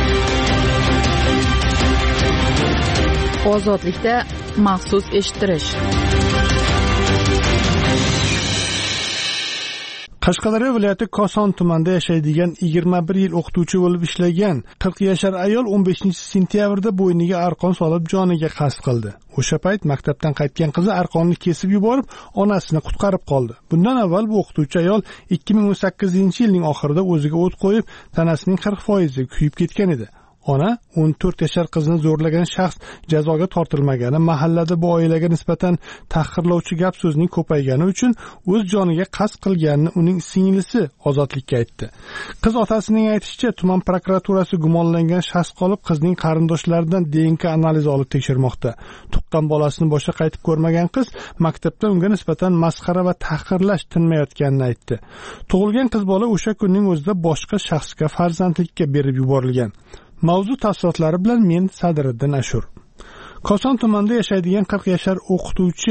Ozodlikda maxsus eshittirish. Qashqadaryo viloyati Koson tumanida yashaydigan yigirma bir yil o'qituvchi bo'lib ishlagan qirq yashar ayol o'n beshinchi sentyabrda bo'yniga arqon solib joniga qasd qildi. O'sha payt maktabdan qaytgan qizi arqonni kesib yuborib, onasini qutqarib qoldi. Bundan avval bu o'qituvchi ayol ikki ming o'n sakkizinchi yilning oxirida o'ziga o't qo'yib, tanasining qirq foizi kuyib ketgan edi. Ona o'n to'rt yashar qizini zo'rlagan shaxs jazoga tortilmagani, mahallada bu oilaga nisbatan tahqirlovchi gap so'zning ko'paygani uchun o'z joniga qasd qilganini uning singlisi Ozodlikka aytdi. Qiz otasining aytishicha, tuman prokuraturasi gumonlangan shaxs qolib, qizning qarindoshlaridan D N K analizi olib tekshirmoqda. Tuqqan bolasini boshqa qaytib ko'rmagan qiz maktabda unga nisbatan masxara va tahqirlash tinmayotganini aytdi. Tug'ilgan qiz bola o'sha kunning o'zida boshqa shaxsga farzandlikka berib yuborilgan. Mavzu tafsilotlari bilan men Sadiriddin Ashur. Koson tumanida yashaydigan qirq yashar o'qituvchi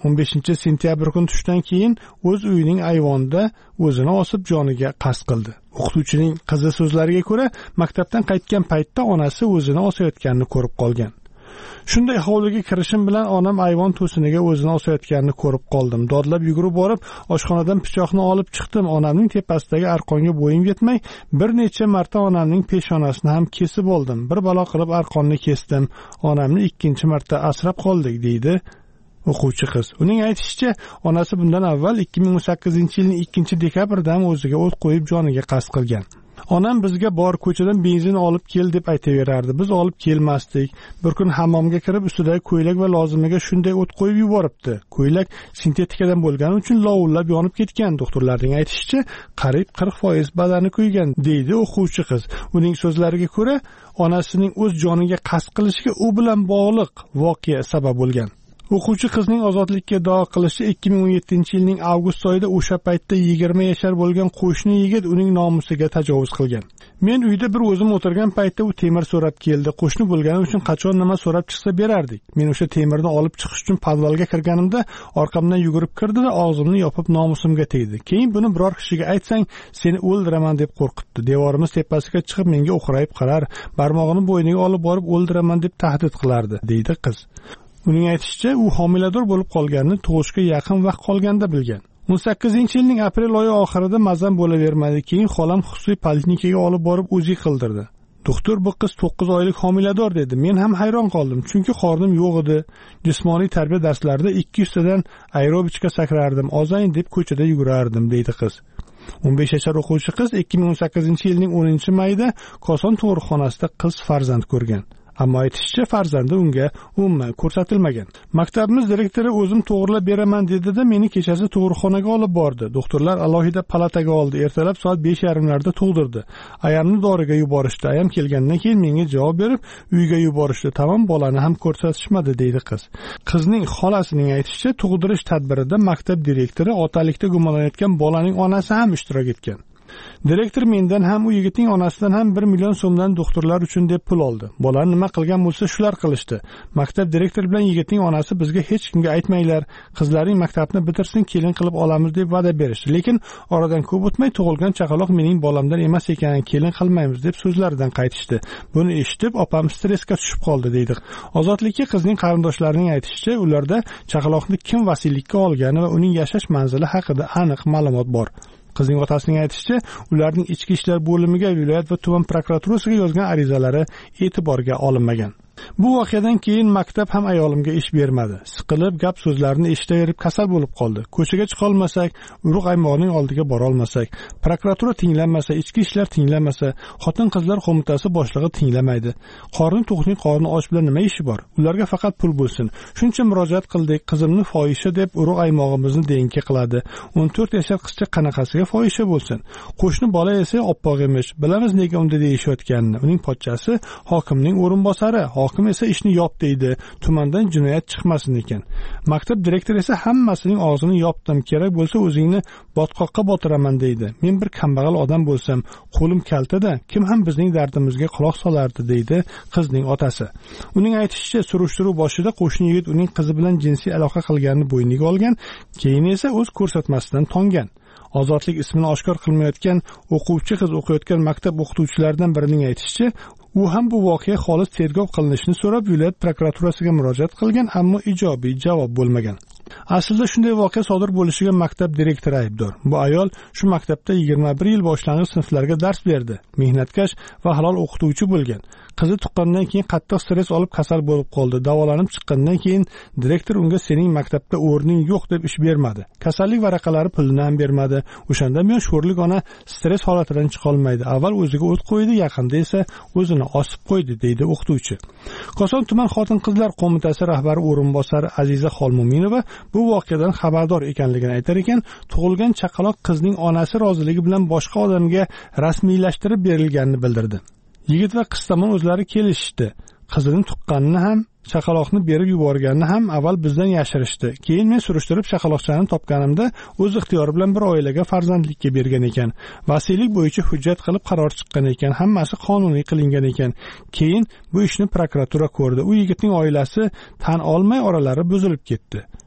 o'n beshinchi sentyabr kuni tushdan keyin o'z uyining ayvonida o'zini osib joniga qasd qildi. O'qituvchining qizi so'zlariga ko'ra, maktabdan qaytgan paytda onasi o'zini osayotganini ko'rib qolgan. Shunday hovliga kirishim bilan onam ayvon to'siniga o'zini osayotganini ko'rib qoldim. Dodlab yugurib borib, oshxonadan pichoqni olib chiqdim. Onamning tepasidagi arqonga bo'yim yetmay, bir necha marta onamning peshonasini ham kesib oldim. Bir balo qilib arqonni kesdim. Onamni ikkinchi marta asrab qoldik, deydi o'quvchi qiz. Uning aytishicha, onasi bundan avval ikki ming o'n sakkizinchi yilning ikkinchi dekabridan o'ziga o't qo'yib joniga qasd qilgan. Onam bizga bor ko'chadan benzin olib kel deb aytaverardi. Biz olib kelmasdik. Bir kun hammomga kirib ustidagi ko'ylak va lozimiga shunday o't qo'yib yuboribdi. Ko'ylak sintetikadan bo'lgani uchun lovullab yonib ketgan. Doktorlarning aytishicha, qariyb qirq foiz badani kuygan, deydi o'quvchi qiz. Uning so'zlariga ko'ra, onasining o'z joniga qasd qilishiga u bilan bog'liq voqea sabab bo'lgan. O'quvchi qizning ozodlikka da'vo qilishi ikki ming o'n yettinchi yilning avgust oyida o'sha paytda yigirma yashar bo'lgan qo'shni yigit uning nomusiga tajovuz qilgan. Men uyda bir o'zim o'tirgan paytda u temir so'rab keldi. Qo'shni bo'lgani uchun qachon nima so'rab chiqsa berardik. Men o'sha temirni olib chiqish uchun podvalga kirganimda orqamdan yugurib kirdi va og'zimni yopib nomusimga tegdi. Keyin buni biror kishiga aytsang, seni o'ldiraman deb qo'rqitdi. Devorimiz tepasiga chiqib menga o'qrayib qarar, barmog'ini bo'yniga olib borib o'ldiraman deb tahdid qilardi, deydi qiz. Uning aytishicha, u homilador bo'lib qolganini tug'ishga yaqin vaqt qolganda bilgan. o'n sakkizinchi yilning aprel oyi oxirida mazam bo'lavermadi. Keyin xolam xususiy poliklinikaga olib borib o'zi qildirdi. Doktor bu qiz to'qqiz oylik homilador dedi. Men ham hayron qoldim, chunki qornim yo'q edi. Jismoniy tarbiya darslarida ikki yuz tadan aerobikga sakrardim. Ozayn deb ko'chada yugurardim, deydi qiz. o'n besh yashar o'quvchi qiz ikki ming o'n sakkizinchi yilning o'ninchi mayida Koson tug'ruqxonasida qiz farzand ko'rgan. Ammo aytishicha, farzandi unga umuman ko'rsatilmagan. Maktabimiz direktori o'zim to'g'rilab beraman dedi-da, meni kechasi tug'ruqxonaga olib bordi. Doktorlar alohida palataga oldi. Ertalab soat besh yarim larda tug'dirdi. Ayamni doriga yuborishdi. Ayam kelgandan keyin menga javob berib, uyga yuborishdi. Tamom, bolani ham ko'rsatishmadi, deydi qiz. Qizning xolasining aytishicha, tug'dirish tadbirida maktab direktori otalikda gumonlanayotgan bolaning onasi ham ishtirok etgan. Direktor mendan ham u yigitning onasidan ham bir million so'mdan doktorlar uchun deb pul oldi. Bolani nima qilgan bo'lsa shular qilishdi. Maktab direktori bilan yigitning onasi bizga hech kimga aytmanglar, qizlaring maktabni bitirsin, kelin qilib olamiz deb va'da berishdi. Lekin oradan ko'p o'tmay tug'ilgan chaqaloq mening bolamdan emas ekan, kelin qilmaymiz deb so'zlaridan qaytishdi. Buni eshitib opam stressga tushib qoldi, deydi. Ozodlikka qizning qarindoshlarining aytishicha, ularda chaqaloqni kim vasiylikka olgani va uning yashash manzili haqida aniq ma'lumot bor. Qizning otasining aytishicha, ularning ichki ishlar bo'limiga, viloyat va tuman prokuraturasiga yozgan arizalari e'tiborga olinmagan. Bu voqeadan keyin maktab ham ayolimga ish bermadi. Siqilib gap so'zlarini eshitaverib kasal bo'lib qoldi. Ko'chaga chiqa olmasak, urug' aymog'ining oldiga bora olmasak, prokuratura tinglanmasa, ichki ishlar tinglanmasa, xotin-qizlar qo'mitasi boshlig'i tinglamaydi. Qorni to'qning qorni och bilan nima ishi bor? Ularga faqat pul bo'lsin. Shuncha murojaat qildik, qizimni fohisha deb urug' aymog'imizni denki qiladi. o'n to'rt yashar qizcha qanaqasiga fohisha bo'lsin? Qo'shni bola esa oppoq emish. Bilamiz nega unda deyishayotganini. Uning pochchasi hokimning o'rinbosari. Hokim esa ishni yop deydi, tumandan jinoyat chiqmasin ekan. Maktab direktori esa hammasining og'zini yopdim, kerak bo'lsa o'zingni botqoqqa botiraman deydi. Men bir kambag'al odam bo'lsam, qo'lim kaltada, kim ham bizning dardimizga quloq solardi, deydi qizning otasi. Uning aytishicha, surishtiruv boshida qo'shni yigit uning qizi bilan jinsiy aloqa qilganini bo'yniga olgan, keyin esa o'z ko'rsatmasidan tongan. Ozodlik ismini oshkor qilmayotgan o'quvchi qiz o'qiyotgan maktab o'qituvchilaridan birining aytishicha, u ham bu voqea xolis tergov qilinishini so'rab viloyat prokuraturasiga murojaat qilgan, ammo ijobiy javob bo'lmagan. Aslida shunday voqea sodir bo'lishiga maktab direktori aybdor. Bu ayol shu maktabda yigirma bir yil boshlang'ich sinflarga dars berdi. Mehnatkash va halol o'qituvchi bo'lgan. Qizi tuqqandan keyin qattiq stress olib kasal bo'lib qoldi. Davolanib chiqqandan keyin direktor unga sening maktabda o'rning yo'q deb ish bermadi. Kasallik varaqalari pulini ham bermadi. O'shandan buyon sho'rlik ona stress holatidan chiqa olmaydi. Avval o'ziga o't qo'ydi, yaqinda esa o'zini osib qo'ydi, deydi o'qituvchi. Koson tuman xotin-qizlar qo'mitasi rahbari o'rinbosari Aziza Xolmominova bu voqeadan xabardor ekanligini aytar ekan, tug'ilgan chaqaloq qizning onasi roziligi bilan boshqa odamga rasmiylashtirib berilganini bildirdi. Yigit va qiz tomon o'zlari kelishdi. Qizini tuqqanini ham, chaqaloqni berib yuborganini ham avval bizdan yashirishdi. Keyin men surishtirib chaqaloqchani topganimda o'z ixtiyori bilan bir oilaga farzandlikka bergan ekan. Vasiylik bo'yicha hujjat qilib qaror chiqqan ekan. Hammasi qonuniy qilingan ekan. Keyin bu ishni prokuratura ko'rdi. U yigitning oilasi tan olmay oralari buzilib ketdi.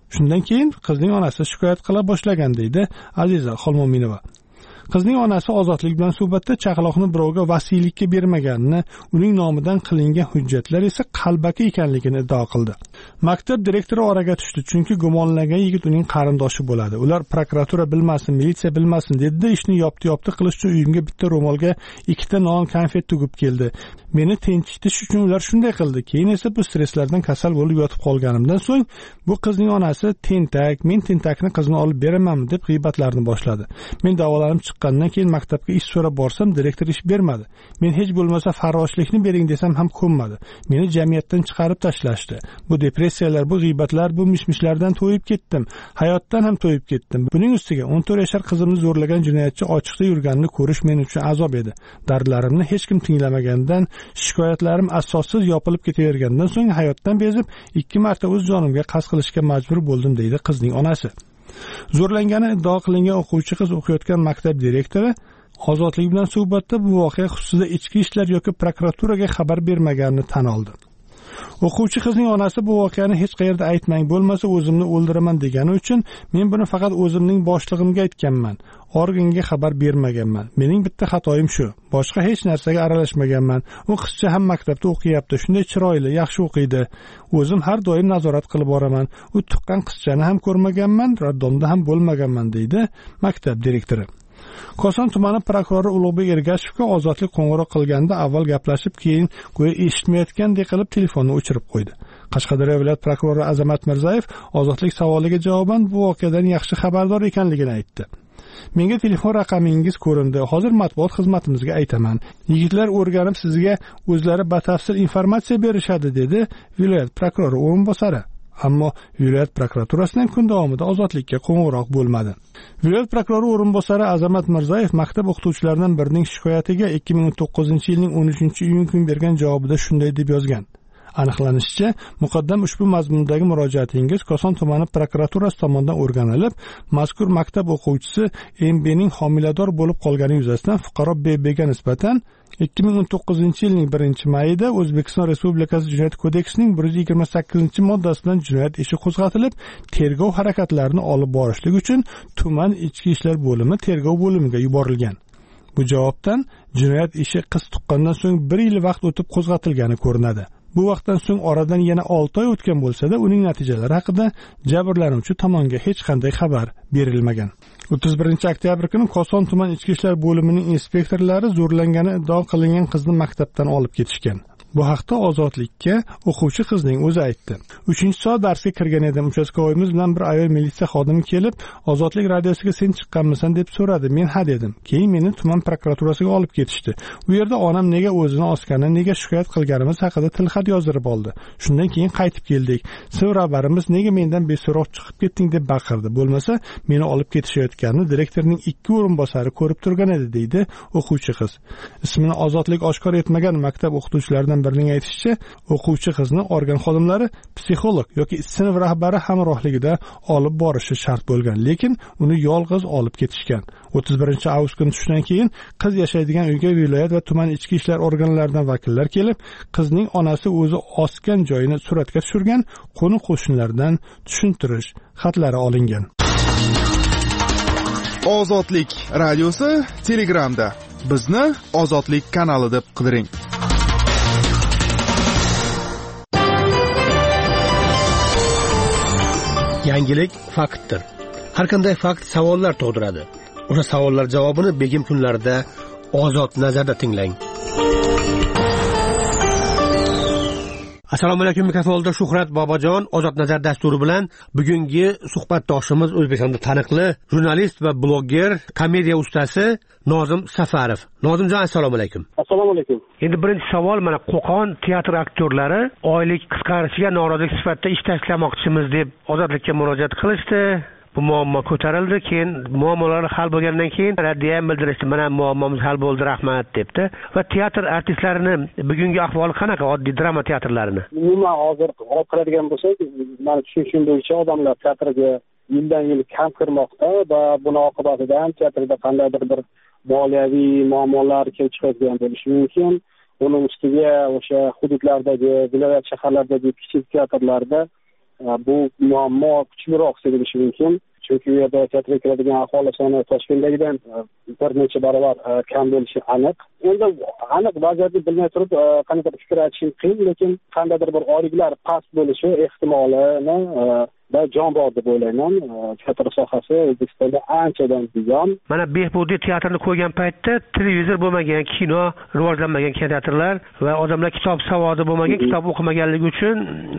Shundan keyin qizning onasi shikoyat qila boshlagan deydi Aziza Xolmominova. Qizning onasi Ozodlik bilan suhbatda chaqaloqni birovga vasiylikka bermaganini, uning nomidan qilingan hujjatlar esa qalbaki ekanligini iddao qildi. Maktab direktori oraga tushdi, chunki gumonlangan yigit uning qarindoshi bo'ladi. Ular prokuratura bilmasin, militsiya bilmasin dedi-da, ishni yopti-yopti qilish uchun uyimga bitta ro'molga ikkita non, konfet tugib keldi. Meni tinchitish uchun ular shunday qildi. Keyin esa bu stresslardan kasal bo'lib yotib qolganimdan so'ng bu qizning onasi tentak, men tentakni qizni olib beramanmi deb g'iybatlarni boshladi. Men davolanib chiqqandan keyin maktabga ish so'rab borsam, direktor ish bermadi. Men hech bo'lmasa farroshlikni bering desam ham ko'nmadi. Meni jamiyatdan chiqarib tashlashdi. Bu depressiyalar, bu g'iybatlar, bu mishmishlardan to'yib ketdim. Hayotdan ham to'yib ketdim. Buning ustiga o'n to'rt yashar qizimni zo'rlagan jinoyatchi ochiqda yurganini ko'rish men uchun azob edi. Dardlarimni hech kim tinglamagandan, shikoyatlarim asossiz yopilib ketavergandan so'ng hayotdan bezib, ikki marta o'z jonimga qasd qilishga majbur bo'ldim deydi qizning onasi. Zo'rlangani iddao qilingan o'quvchi qiz o'qiyotgan maktab direktori Ozodlik bilan suhbatda bu voqea xususida ichki ishlar yoki prokuraturaga xabar bermaganini tan oldi. O'quvchi qizning onasi bu voqeani hech qayerda aytmang, bo'lmasa o'zimni o'ldiraman degani uchun men buni faqat o'zimning boshlig'imga aytganman. Organga xabar bermaganman. Mening bitta xatoyim shu. Boshqa hech narsaga aralashmaganman. U qizcha ham maktabda o'qiyapti, shunday chiroyli, yaxshi o'qiydi. O'zim har doim nazorat qilib boraman. U tuqqan qizchani ham ko'rmaganman, raddomda ham bo'lmaganman deydi maktab direktori. Koson tumani prokurori Ulug'bek Ergashevga Ozodlik qo'ng'iroq qilganda avval gaplashib, keyin go'yo eshitmayotgandek qilib telefonni o'chirib qo'ydi. Qashqadaryo viloyat prokurori Azamat Mirzayev Ozodlik savoliga javoban bu voqeadan yaxshi xabardor ekanligini aytdi. Menga telefon raqamingiz ko'rindi. Hozir matbuot xizmatimizga aytaman. Yigitlar o'rganib sizga o'zlari batafsil informatsiya berishadi dedi viloyat prokurori o'rinbosari. Ammo viloyat prokuraturasidan kun davomida Ozodlikka qo'ng'iroq bo'lmadi. Viloyat prokurori o'rinbosari Azamat Mirzayev maktab o'qituvchilaridan birining shikoyatiga ikki ming o'n to'qqizinchi yilning o'n uchinchi iyun kuni bergan javobida shunday deb yozgan. Aniqlanishicha, muqaddam ushbu mazmundagi murojaatingiz Koson tumani prokuraturasi tomonidan o'rganilib, mazkur maktab o'quvchisi M Bning homilador bo'lib qolgani yuzasidan fuqaro B Bga nisbatan ikki ming o'n to'qqizinchi yilning birinchi mayida O'zbekiston Respublikasi Jinoyat kodeksining bir yuz yigirma sakkizinchi moddasi bilan jinoyat ishi qo'zg'atilib, tergov harakatlarini olib borishlik uchun tuman ichki ishlar bo'limi tergov bo'limiga yuborilgan. Bu javobdan jinoyat ishi qiz tuqqandan so'ng bir yil vaqt o'tib qo'zg'atilgani ko'rinadi. Bu vaqtdan so'ng oradan yana olti oy o'tgan bo'lsa-da, uning natijalari haqida jabrlanuvchi tomonga hech qanday xabar berilmagan. o'ttiz birinchi oktyabr kuni Koson tuman ichki ishlar bo'limining inspektorlari zo'rlangani iddao qilingan qizni maktabdan olib ketishgan. Bu haqda Ozodlikka o'quvchi qizning o'zi aytdi. uchinchi soat darsga kirgan edim. Uchastkovoyimiz bilan bir ayol militsiya xodimi kelib, Ozodlik radiosiga sen chiqqanmisan deb so'radi. Men ha dedim. Keyin meni tuman prokuraturasiga olib ketishdi. U yerda onam nega o'zini osgani, nega shikoyat qilganimiz haqida tilxat yozdirib oldi. Shundan keyin qaytib keldik. Sinf rahbarimiz nega mendan beso'roq chiqib ketding deb baqirdi. Bo'lmasa, meni olib ketishayotganini direktorning ikki o'rinbosari ko'rib turgan edi, deydi o'quvchi qiz. Ismini Ozodlik oshkor etmagan maktab o'qituvchilaridan birining aytishicha, o'quvchi qizni organ xodimlari psixolog yoki sinf rahbari hamrohligida olib borishi shart bo'lgan, lekin uni yolg'iz olib ketishgan. o'ttiz birinchi avgust kuni tushdan keyin qiz yashaydigan uyga viloyat va tuman ichki ishlar organlaridan vakillar kelib, qizning onasi o'zi osgan joyini suratga tushirgan, qo'ni qo'shnilardan tushuntirish xatlari olingan. Ozodlik radiosi Telegramda. Bizni Ozodlik kanali deb qidiring. Yangilik faktdir. Har qanday fakt savollar tug'diradi. O'sha savollar javobini begim kunlarida Ozod nazarda tinglang. Assalomu alaykum, mikrofonda Shuhrat Bobojon. Ozod nazar dasturi bilan bugungi suhbatdoshimiz O'zbekistonda taniqli jurnalist va blogger, komediya ustasi Nozim Safarov. Nozimjon, assalomu alaykum. Assalomu alaykum. Endi birinchi savol, mana Qo'qon teatr aktyorlari oylik qisqarishiga norozilik sifatida ish tashlamoqchimiz deb Ozodlikka murojaat qilishdi. Bu muammo ko'tarildi, keyin muammolar hal bo'lgandan keyin raddiya ham bildirishdi, mana muammomiz hal bo'ldi, rahmat debdi. Va teatr artistlarini bugungi ahvoli qanaqa, oddiy drama teatrlarini? Umuman hozir olib qaraydigan bo'lsak, men tushunishim bo'yicha odamlar teatrga yildan yil kam kirmoqda va buning oqibatida ham teatrda qandaydir bir moliyaviy muammolar kelib chiqadigan bo'lishi mumkin. Buning ustiga o'sha hududlardagi, viloyat shaharlardagi kichik teatrlarda bu muammo kuchliroq sezilishi mumkin. Chunki u yerda teatrga kiradigan aholi soni Toshkentdagidan bir necha barobar kam bo'lishi aniq. Endi aniq vaziyatni bilmay turib qanday fikr aytishim qiyin, lekin qandaydir bir oyliklar past bo'lishi ehtimolini da jon bor deb o'ylayman. Teatr sohasi O'zbekistonda anchadan buyon. Mana Behbudiy teatrni qo'ygan paytda televizor bo'lmagan, kino rivojlanmagan teatrlar va odamlar kitob savodi bo'lmagan, kitob o'qimaganligi uchun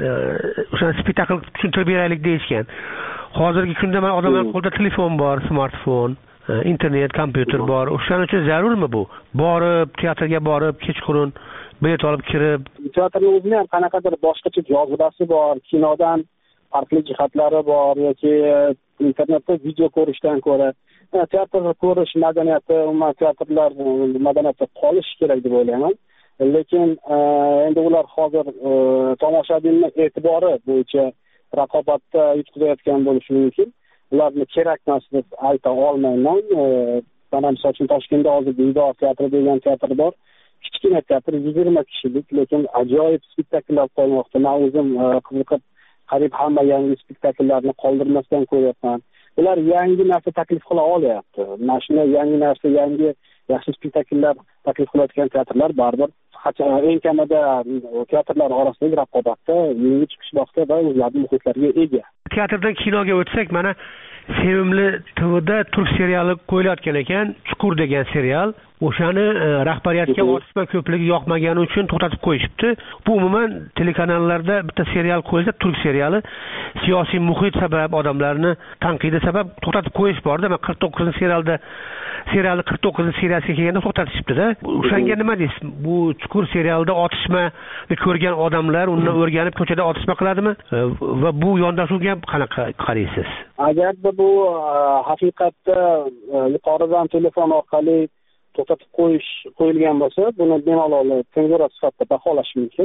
o'sha spektakl tushuntirib beraylik deyishgan. Hozirgi kunda mana odamlar qo'lida telefon bor, smartfon, internet, kompyuter bor. O'shaning uchun zarurmi bu? Borib, teatrga borib, kechqurun bilet olib kirib. Teatrning o'zini ham qanaqadir boshqacha jozibasi bor, kinodan farqli jihatlari bor yoki internetda video ko'rishdan ko'ra teatr ko'rish madaniyati, umuman teatrlar madaniyati qolishi kerak deb o'ylayman. Lekin endi ular hozir tomoshabinni e'tibori bo'yicha raqobatda yutqizayotgan bo'lishi mumkin. Ularni kerak emas deb ayta olmayman. Mana misol uchun Toshkentda hozir Diydor teatri degan teatr bor. Kichkina teatr, yigirma kishilik, lekin ajoyib spektakllar qo'ymoqda. Men o'zim qiziqib qariyb hamma yangi spektakllarni qoldirmasdan ko'ryapman. Ular yangi narsa taklif qila olyapti. Mana shunday yangi narsa, yangi yaxshi spektakllar taklif qilayotgan teatrlar baribir eng kamida teatrlar orasidagi raqobatda yangi chiqishmoqda va o'zlarining muhitlariga ega. Teatrdan kinoga o'tsak, mana Sevimli T V'da turk seriali qo'yilayotgan ekan, Chuqur degan serial. O'shani rahbariyatga otishma ko'pligi yoqmagani uchun to'xtatib qo'yishibdi. Bu umuman telekanallarda bitta serial qo'yilsa, turk seriali siyosiy muhit sabab, odamlarni tanqidi sabab to'xtatib qo'yish borda. Men qirq to'qqizinchi serialda serialni qirq to'qqizinchi seriyasiga kelganda to'xtatishibdi-da. O'shanga nima deysiz? Bu Chuqur serialida otishmani ko'rgan odamlar undan o'rganib ko'chada otishma qiladimi? Va bu yondashuvga qanaqa qaraysiz? Agarda bu haqiqatda yuqoridan telefon orqali to'xtatib qo'yish qo'yilgan bo'lsa, buni bemalol senzura sifatida baholash mumkin.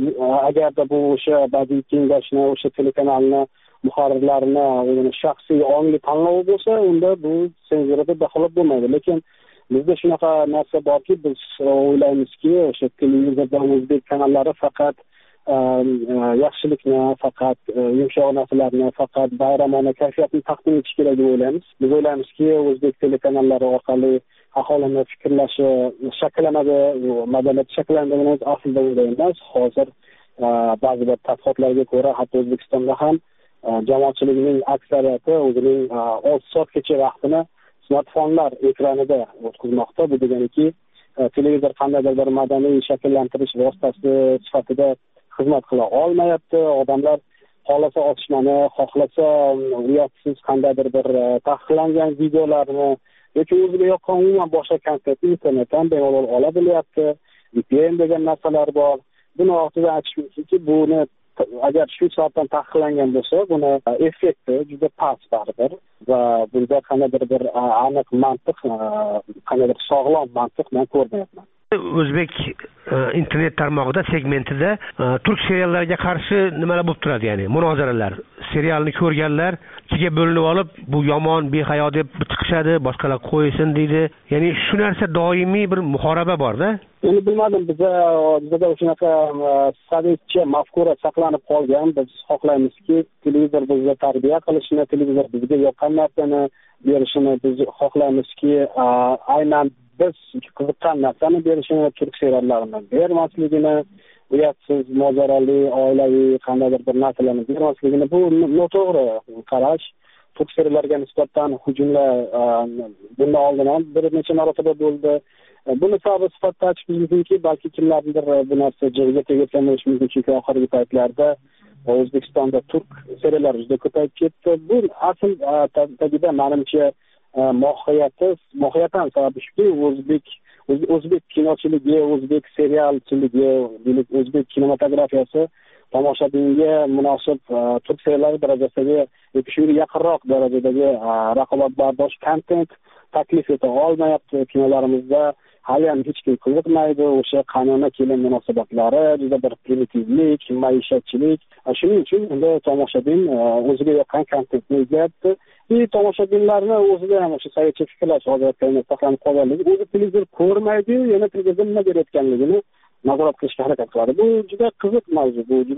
Agarda bu o'sha badiiy kengashni, o'sha telekanalni muharrirlarini o'zining shaxsiy ongli tanlovi bo'lsa, unda bu senzurada baholab bo'lmaydi. Lekin bizda shunaqa narsa borki, biz o'ylaymizki, o'sha televizordan o'zbek kanallari faqat yaxshilikni, faqat yumshoq narsalarni, faqat bayramona kayfiyatni taqdim etish kerak deb o'ylaymiz. Biz o'ylaymizki, o'zbek telekanallari orqali aholini fikrlashi shakllanadi, madaniyat shakllanadi. Aslida unday emas. Hozir ba'zi bir tadqiqotlarga ko'ra, hatto O'zbekistonda ham jamoatchilikning aksariyati o'zining olti soatgacha vaqtini smartfonlar ekranida o'tkazmoqda. Bu deganiki, televizor qandaydir bir madaniy shakllantirish vositasi sifatida xizmat qila olmayapti. Odamlar xohlasa otishmani, xohlasa uyatsiz qandaydir bir taqiqlangan videolarni yoki o'ziga yoqqan umuman boshqa kontentni internetdan bemalol ola bilyapti. V P N degan narsalar bor. Buni ortidan aytish mumkinki, buni agar shu soatdan taqiqlangan bo'lsa, buni effekti juda past baribir va bunda qandaydir bir aniq mantiq, qandaydir sog'lom mantiq men ko'rmayapman. O'zbek internet tarmog'ida segmentida turk seriallariga qarshi nimalar bo'lib turadi, ya'ni munozaralar. Serialni ko'rganlar ichiga bo'linib olib, bu yomon, behayo deb chiqishadi, boshqalar qo'ysin deydi. Ya'ni shu narsa doimiy bir muhoraba bor-da. Endi bilmadim, bizda bizda shunaqa sovetcha mafkura saqlanib qolgan. Biz xohlaymizki, televizor bizga tarbiya qilishini, televizor bizga yoqqan narsani berishini biz xohlaymizki, aynan biz qiziqqan narsani berishini, turk seriallarini bermasligini, uyatsiz, mojaroli, oilaviy qandaydir bir narsalarni bermasligini, bu noto'g'ri qarash. Turk seriallariga nisbatan hujumlar bundan oldin ham bir necha marotaba bo'ldi. Buni sababi sifatida aytish mumkinki, balki kimlardir bu narsa jig'iga tegayotgan bo'lishi mumkin, chunki oxirgi paytlarda O'zbekistonda turk seriallari juda ko'payib ketdi. Bu asl tagida menimcha mohiyati, mohiyatan sababi shuki, o'zbek o'zbek kinochiligi, o'zbek serialchiligi, o'zbek kinematografiyasi tomoshabinga munosib turk seriallari darajasidagi yoki shunga yaqinroq darajadagi raqobatbardosh kontent taklif eta olmayapti. Kinolarimizda hali ham hech kim qiziqmaydi. O'sha qanuna kelin munosabatlari, juda bir primitivlik, maishatchilik. Shuning uchun unda tomoshabin o'ziga yoqqan kontentni izlayapti. Bu tomoshabinlarni o'zida ham o'sha sovetcha fikrlash odatlarni saqlanib qolganligi, o'zi televizor ko'rmaydi, yana televizor nima berayotganligini nazorat qilishga harakat qiladi. Bu juda qiziq mavzu, bu juda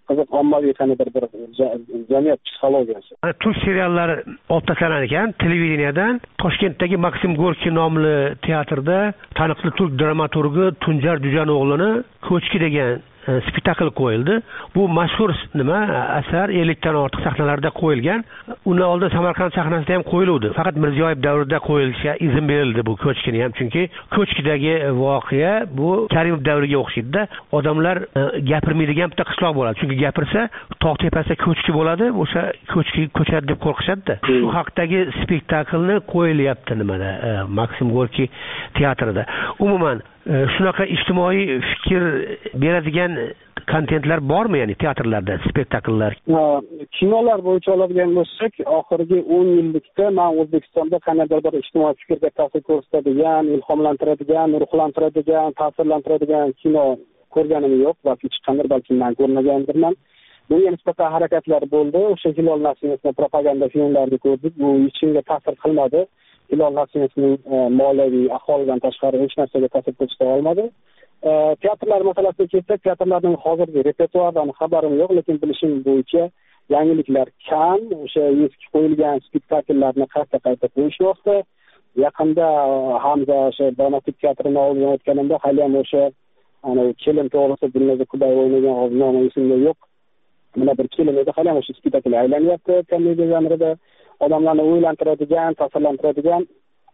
qiziq ommaviy qanday bir jamiyat psixologiyasi. Turk seriallari olib tashlanar ekan televideniyadan. Toshkentdagi Maksim Gorkiy nomli teatrda taniqli turk dramaturgi Tunjar Jujano'g'lini Ko'chki degan spektakl qo'yildi. Bu mashhur nima asar ellikdan ortiq sahnalarda qo'yilgan. Undan oldin Samarqand sahnasida ham qo'yildi. Faqat Mirziyoyev davrida qo'yilishiga izn berildi bu Ko'chkini ham, chunki Ko'chkidagi voqea bu Karimov davriga o'xshaydi-da. Odamlar gapirmaydigan bitta qishloq bo'ladi. Chunki gapirsa tog' tepasida ko'chki bo'ladi, o'sha ko'chki ko'chadi deb qo'rqishadi-da. Shu haqdagi spektaklni qo'yilyapti nimada Maksim Gorkiy teatrida. Umuman shunaqa ijtimoiy fikr beradigan kontentlar bormi, ya'ni teatrlarda, spektakllar? Kinolar bo'yicha oladigan bo'lsak, oxirgi o'n yillikda men O'zbekistonda qanday bir ijtimoiy fikrga ta'sir ko'rsatadigan, ilhomlantiradigan, ruhlantiradigan, ta'sirlantiradigan kino ko'rganim yo'q va hech qanday balki men ko'rmagandirman. Bunga nisbatan harakatlar bo'ldi. O'sha Hilol Nasimovning propaganda filmlarini ko'rdik. Bu ichimga ta'sir qilmadi. Hilol Nasimovning moliyaviy ahvolidan tashqari hech narsaga ta'sir ko'rsata olmadi. Teatrlar masalasiga kelsak, teatrlarning hozirgi repertuaridan xabarim yo'q, lekin bilishim bo'yicha yangiliklar kam. O'sha eski qo'yilgan spektakllarni qayta-qayta qo'yishmoqda. Yaqinda Hamza o'sha dramatik teatrini olgan o'tganimda hali ham o'sha ana kelin to'g'risida Dilnoza Kubayeva o'ynagan nomi esimda yo'q. Mana bir kelin edi, hali ham o'sha spektakl aylanyapti komediya janrida. Odamlarni o'ylantiradigan, ta'sirlantiradigan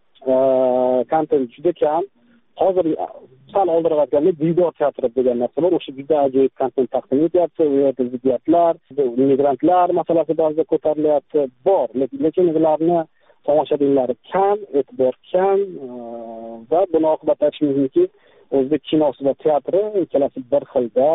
kontent juda kam. Hozir sal oldinroq aytganda Diydor teatri degan narsa bor. O'sha juda ajoyib kontent taqdim etyapti. U yerda ziddiyatlar, migrantlar masalasi ba'zida ko'tarilyapti. Bor, lekin ularni tomoshabinlari kam, e'tibor kam va buni oqibatida aytish mumkinki, o'zbek kinosi va teatri ikkalasi bir xilda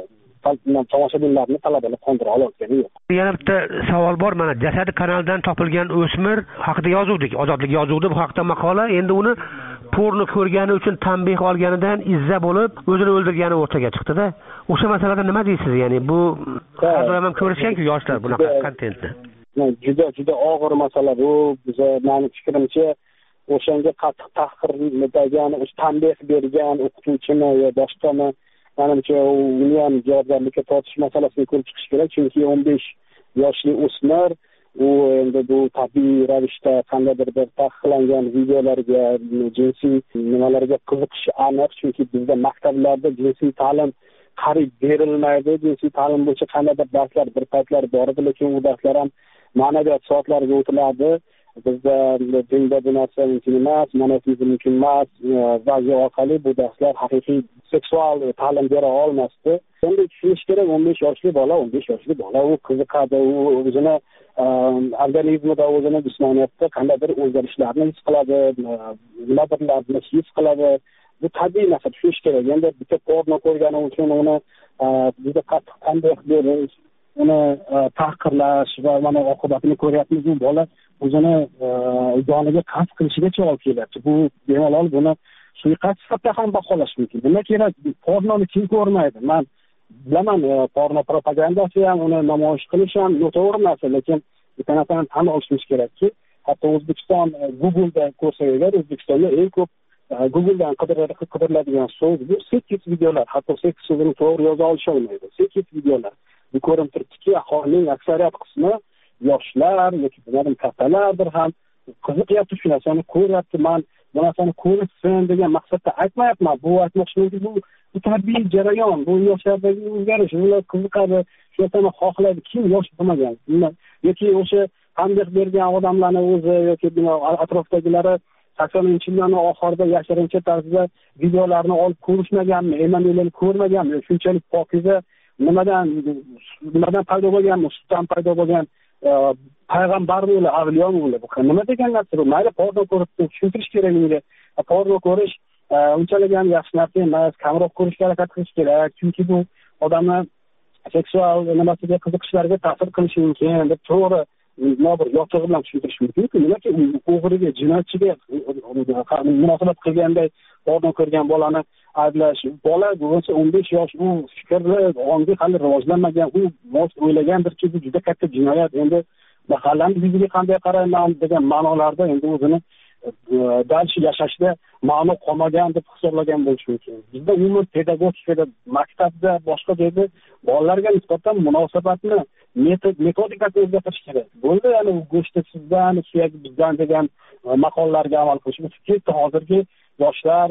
tomoshabinlarni talabalar qondira olmayotgani yo'q. Yana bitta savol bor. Mana Jasadi kanalidan topilgan o'smir haqida yozuvdik, Ozodlik yozuvdi bu haqda maqola. Endi uni porno ko'rgani uchun tanbeh olganidan izza bo'lib, o'zini o'ldirgani o'rtaga chiqdi-da. O'sha masalada nima deysiz? Ya'ni bu har doim ham ko'rishgan-ku yoshlar bunaqa kontentni. Juda juda og'ir masala bu. Biza mening fikrimcha o'shanga qattiq tahqirlagan, tanbeh bergan o'qituvchini yo boshqami menimcha uni ham javobgarlikka tortish masalasini ko'rib chiqish kerak, chunki o'n besh yoshli o'smir u endi bu tabiiy ravishda qandaydir bir taqiqlangan videolarga, jinsiy nimalarga qiziqishi aniq, chunki bizda maktablarda jinsiy ta'lim qariyb berilmaydi. Jinsiy ta'lim bo'yicha qandaydir darslar bir paytlar bor edi, lekin u darslar ham ma'naviyat soatlariga o'tiladi. Bizda dinda bu narsa mumkin emas, monotizm mumkin emas, vaziy orqali bu darslar haqiqiy seksual ta'lim bera olmasdi. Endi tushunish kerak, o'n besh yoshli bola, o'n besh yoshli bola u qiziqadi, u o'zini organizmida, o'zini jismoniyatda qandaydir o'zgarishlarni his qiladi, nimadirlarni his qiladi. Bu tabiiy narsa, tushunish kerak. Endi bitta porno ko'rgani uchun uni juda qattiq tanbeh berish, uni tahqirlash va mana oqibatini ko'ryapmiz. Bu bola o'zini joniga qasd qilishigacha olib kelyapti. Bu bemalol buni suiqasd sifatida ham baholash mumkin. Nima kerak? Pornoni kim ko'rmaydi? Men bilaman, porno propagandasi ham, uni namoyish qilish ham noto'g'ri narsa, lekin bitta narsani tan olishimiz kerakki, hatto O'zbekiston Google'da ko'rsak agar, O'zbekistonda eng ko'p Google'dan qidiriladigan so'z bu seksiz videolar. Hatto seks so'zini to'g'ri yoza olishmaydi. Seksiz videolar. Bu ko'rinib turibdiki, aholining aksariyat qismi yoshlar yoki bularning kattalardir ham qiziqyapti, shu narsani ko'ryapti. Men bu narsani ko'rishsin degan maqsadda aytmayapman. Bu aytmoqchimanki, bu bu tabiiy jarayon, bu yoshlardagi o'zgarish. Ular qiziqadi, shu narsani xohlaydi. Kim yosh bo'lmagan? Yoki o'sha tanbeh bergan odamlarning o'zi yoki atrofdagilari saksoninchi yillarning oxirida yashirincha tarzda videolarni olib ko'rishmaganmi, emanuelni ko'rmaganmi, shunchalik pokiza nimadan nimadan paydo bo'lganmi, sutdan paydo bo'lgan payg'ambar bo'li, avliyo bo'li. Bu nima degan narsa bu? Mayli porno ko'rib tushuntirish kerak unga. Porno ko'rish unchalik ham yaxshi narsa emas, kamroq ko'rishga harakat qilish kerak, chunki bu odamni seksual nimasiga, qiziqishlariga ta'sir qilishi mumkin deb to'g'ri nobir yotig'i bilan tushuntirish mumkin-ku. Nimaki o'g'riga, jinoyatchiga munosabat qilganday porno ko'rgan bolani ayblash? Bola bo'lsa o'n besh yosh, u fikrli, ongi hali rivojlanmagan, u mos o'ylagandirki, bu juda katta jinoyat, endi mahallani yuziga qanday qarayman degan ma'nolarda endi o'zini dal yashashda ma'no qolmagan deb hisoblagan bo'lishi mumkin. Bizda umuman pedagogikada, maktabda, boshqa joyda bolalarga nisbatan munosabatni metodikasini o'zgartirish kerak. Bo'ldi, ya'ni go'shti sizdan, suyak bizdan degan maqollarga amal qilish kerak. Hozirgi yoshlar,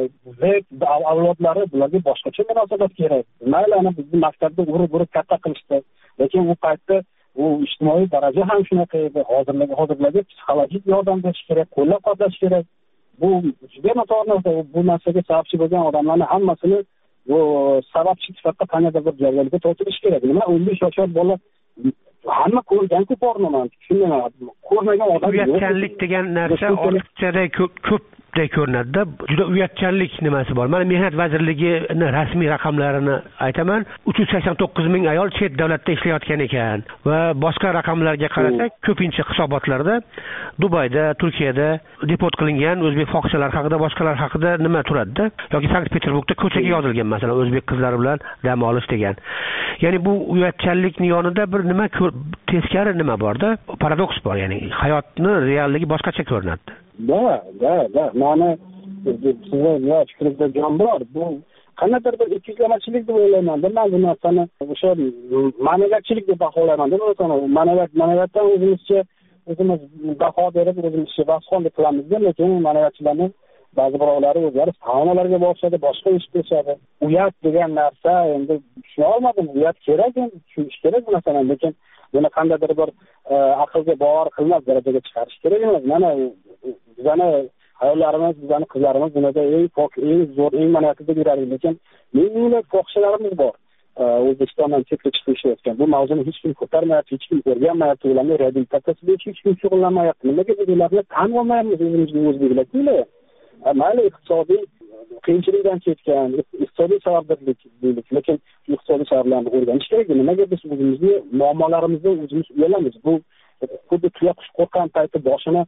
z avlodlari bularga boshqacha munosabat kerak. Mayli, ana bizni maktabda urib-urib katta qilishdi, lekin u paytda u ijtimoiy daraja ham shunaqa edi. Hozirlarga hozirlarga psixologik yordam berish kerak, qo'llab-quvvatlash kerak. Bu juda noto'g'ri narsa. Bu narsaga sababchi bo'lgan odamlarni hammasini bu sababchi sifatida qanday bir javobgarlikka tortish kerak. Nima o'n besh yoshli bola hamma ko'rgan-ku pornoni, tushunmayman. Ko'rmagan odam uyatchanlik degan narsa ortiqchada ko'p ko'rinadi-da. Juda uyatchanlik nimasi bor. Mana Mehnat vazirligini rasmiy raqamlarini aytaman. uch yuz sakson to'qqiz ming ayol chet davlatda ishlayotgan ekan va boshqa raqamlarga qarasak, ko'pincha hisobotlarda Dubayda, Turkiyada deport qilingan o'zbek fohishalari haqida, boshqalar haqida nima turadi-da, yoki Sankt-Peterburgda ko'chaga yozilgan, masalan, o'zbek qizlari bilan dam olish degan. Ya'ni bu uyatchanlikning yonida bir nima teskari nima bor-da, paradoks bor, ya'ni hayotni realligi boshqacha ko'rinadi. Da, da, da. Mana sizga nima fikringizda jon bor? Bu qanaqadir bir ikkiyuzlamachilik deb o'ylayman. Men bu narsani o'sha ma'naviyatchilik deb baholayman. Demak, ma'naviyat ma'naviyatdan o'zimizcha o'zimiz baho berib, o'zimizcha bahsxonlik qilamiz, lekin ma'naviyatchilarni ba'zi birovlari o'zlari savanalarga borishadi, boshqa ish qilishadi. Uyat degan narsa endi tushuna olmadim. Uyat kerak, tushunish kerak bu narsani, lekin buni qandaydir bir aqlga bovar qilmas darajaga chiqarish kerak emas. Mana bizani ayollarimiz, bizani qizlarimiz bunada eng pok, eng zo'r, eng ma'naviyatli yuradi, lekin minglab fohishalarimiz bor. O'zbekistondan chetga chiqib ishlayotgan. Bu mavzuni hech kim ko'tarmayapti, hech kim o'rganmayapti, ularni reabilitatsiya bo'yicha hech kim shug'ullanmayapti. Nimaga biz ularni tan olmayapmiz o'zimizning o'zbeklar? Mayli iqtisodiy qiyinchilikdan ketgan, iqtisodiy sabablarlik deylik, lekin iqtisodiy sabablarni o'rganish kerak. Nimaga biz o'zimizni muammolarimizni o'zimiz uyalamiz? Bu xuddi tuya qush qo'rqqan payti boshini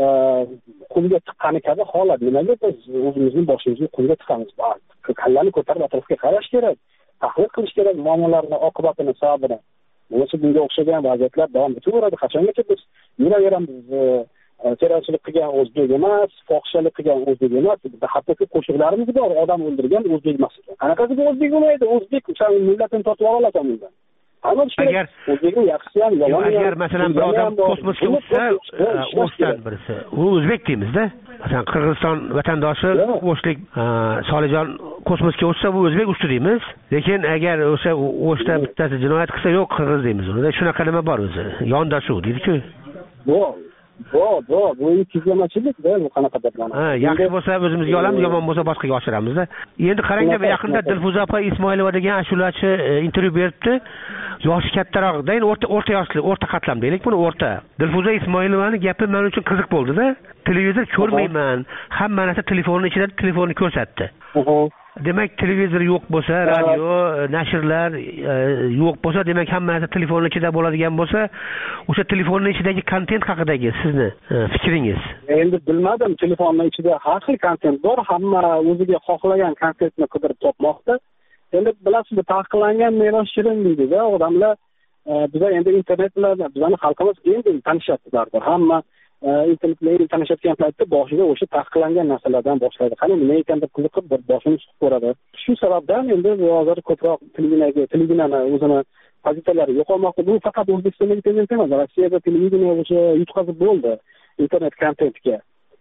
qumga tiqqani kabi holat. Nimaga biz o'zimizning boshimizni qumga tiqamiz? Kallani ko'tarib atrofga qarash kerak, tahlil qilish kerak muammolarni, oqibatini, sababini. Bo'lmasa bunga o'xshagan vaziyatlar davom etaveradi. Qachongacha biz yuraveramiz? Terrorchilik qilgan o'zbek emas, fohishalik qilgan o'zbek emas, hattoki qo'shiqlarimiz bor, odam o'ldirgan o'zbek emas ekan. Qanaqasi bu o'zbek bo'lmaydi? O'zbek uchun millatini tortib olasan bundan. Agar o'zbekning yaxshisi ham, yomoni ham. Agar masalan bir odam kosmosga uchsa, o'stan birisi, u o'zbek deymiz-da. Masalan, Qirg'iziston vatandoshi o'shlik Solijon kosmosga uchsa, bu o'zbek uchdi deymiz. Lekin agar o'sha o'shda bittasi jinoyat qilsa, yo'q, qirg'iz deymiz. Unda shunaqa nima bor o'zi? Yondashuv deydi-ku. Bo'l. Bo, bo, bu ikkilamchilik-da, bu qanaqa debman. Ha, yaxshi bo'lsa o'zimizga olamiz, yomon bo'lsa boshqaga oshiramiz-da. Endi qarangda, yaqinda Dilfuza opa Ismoilova degan ashulachi intervyu beribdi. Yoshi kattaroq, endi o'rta o'rta yoshli, o'rta qatlam deylik, buni o'rta. Dilfuza Ismoilovani gapi men uchun qiziq bo'ldi-da. Televizor ko'rmayman. Hamma narsa telefonning ichida, telefonni ko'rsatdi. Demak, televizor yo'q bo'lsa, radio, nashrlar yo'q bo'lsa, demak hamma narsa telefonning ichida bo'ladigan bo'lsa, o'sha telefonning ichidagi kontent haqidagi sizni fikringiz? Endi bilmadim, telefonning ichida har xil kontent bor, hamma o'ziga xohlagan kontentni qidirib topmoqda. Endi bilasiz, bu taqiqlangan meros shirin deydi-da, odamlar biz endi internet bilan bizning xalqimiz endi tanishyaptilar. Hamma internet bilan tanishayotgan paytda boshiga o'sha taqiqlangan narsalardan boshlaydi. Qani nima ekan deb qiziqib bir boshini chiqib ko'radi. Shu sababdan endi hozir ko'proq televideniyega, televideniyani o'zini pozitsiyalari yo'qolmoqda. Bu faqat O'zbekistondagi tendens emas, Rossiyada televideniya o'sha yutqazib bo'ldi internet kontentga.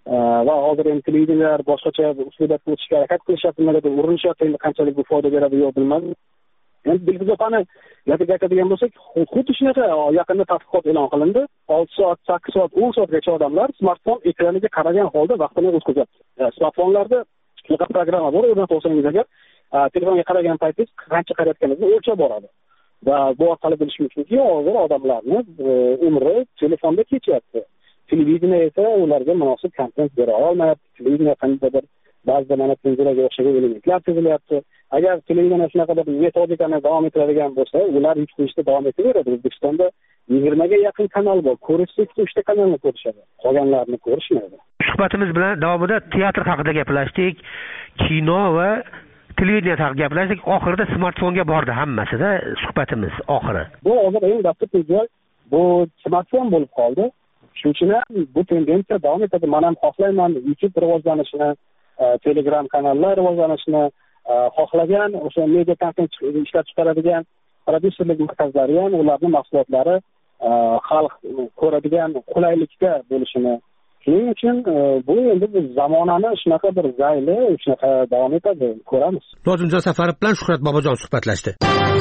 Va hozir endi televideniyalar boshqacha usulda o'tishga harakat qilishyapti, nimadir urinishyapti, endi qanchalik bu foyda beradi yo'q bilmadim. Endi Dilfuza opani gapiga aytadigan bo'lsak, xuddi shunaqa yaqinda tadqiqot e'lon qilindi. olti soat, sakkiz soat, o'n soatgacha odamlar smartfon ekraniga qaragan holda vaqtini o'tkazadi. Smartfonlarda shunaqa programma bor, o'rnatib olsangiz agar telefonga qaragan paytingiz qancha qarayotganingizni o'lchab boradi. Va bu orqali bilish mumkinki, hozir odamlarni umri telefonda kechyapti. Televideniya esa ularga munosib kontent bera olmayapti. Televideniya qandaydir ba'zida mana senzuraga o'xshagan elementlar sezilyapti. Agar televideniya shunaqa bir metodikani davom ettiradigan bo'lsa, ular yutqizishda davom etaveradi. O'zbekistonda yigirmaga yaqin kanal bor. Ko'rishsa uchta kanalni ko'rishadi. Qolganlarini ko'rishmaydi. Suhbatimiz bilan davomida teatr haqida gaplashdik, kino va televideniya haqida gaplashdik. Oxirida smartfonga bordi hammasida suhbatimiz oxiri. Bu hozir eng dastlabki joy bu smartfon bo'lib qoldi. shuning uchun ham bu tendensiya davom etadi. Men ham xohlayman YouTube rivojlanishini, Telegram kanallar rivojlanishini, xohlagan o'sha media kontent ishlab chiqaradigan prodyuserlik markazlari ham ularning mahsulotlari xalq ko'radigan qulaylikda bo'lishini. Shuning uchun bu endi biz zamonani shunaqa bir zayli shunaqa davom etadi, ko'ramiz. Nozimjon Safarov bilan Shuhrat Bobojon suhbatlashdi.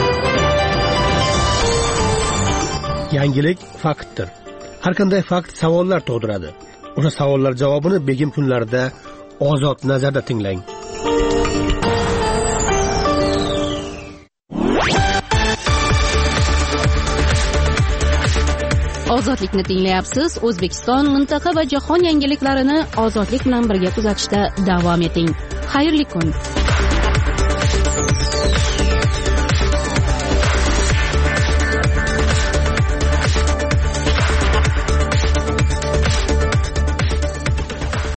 Yangilik faktdir. Har qanday fakt savollar tug'diradi. O'sha savollar javobini Begim kunlarida Ozod nazarda tinglang. Ozodlikni tinglayapsiz. O'zbekiston, mintaqa va jahon yangiliklarini ozodlik bilan birga kuzatishda davom eting. Xayrli kun.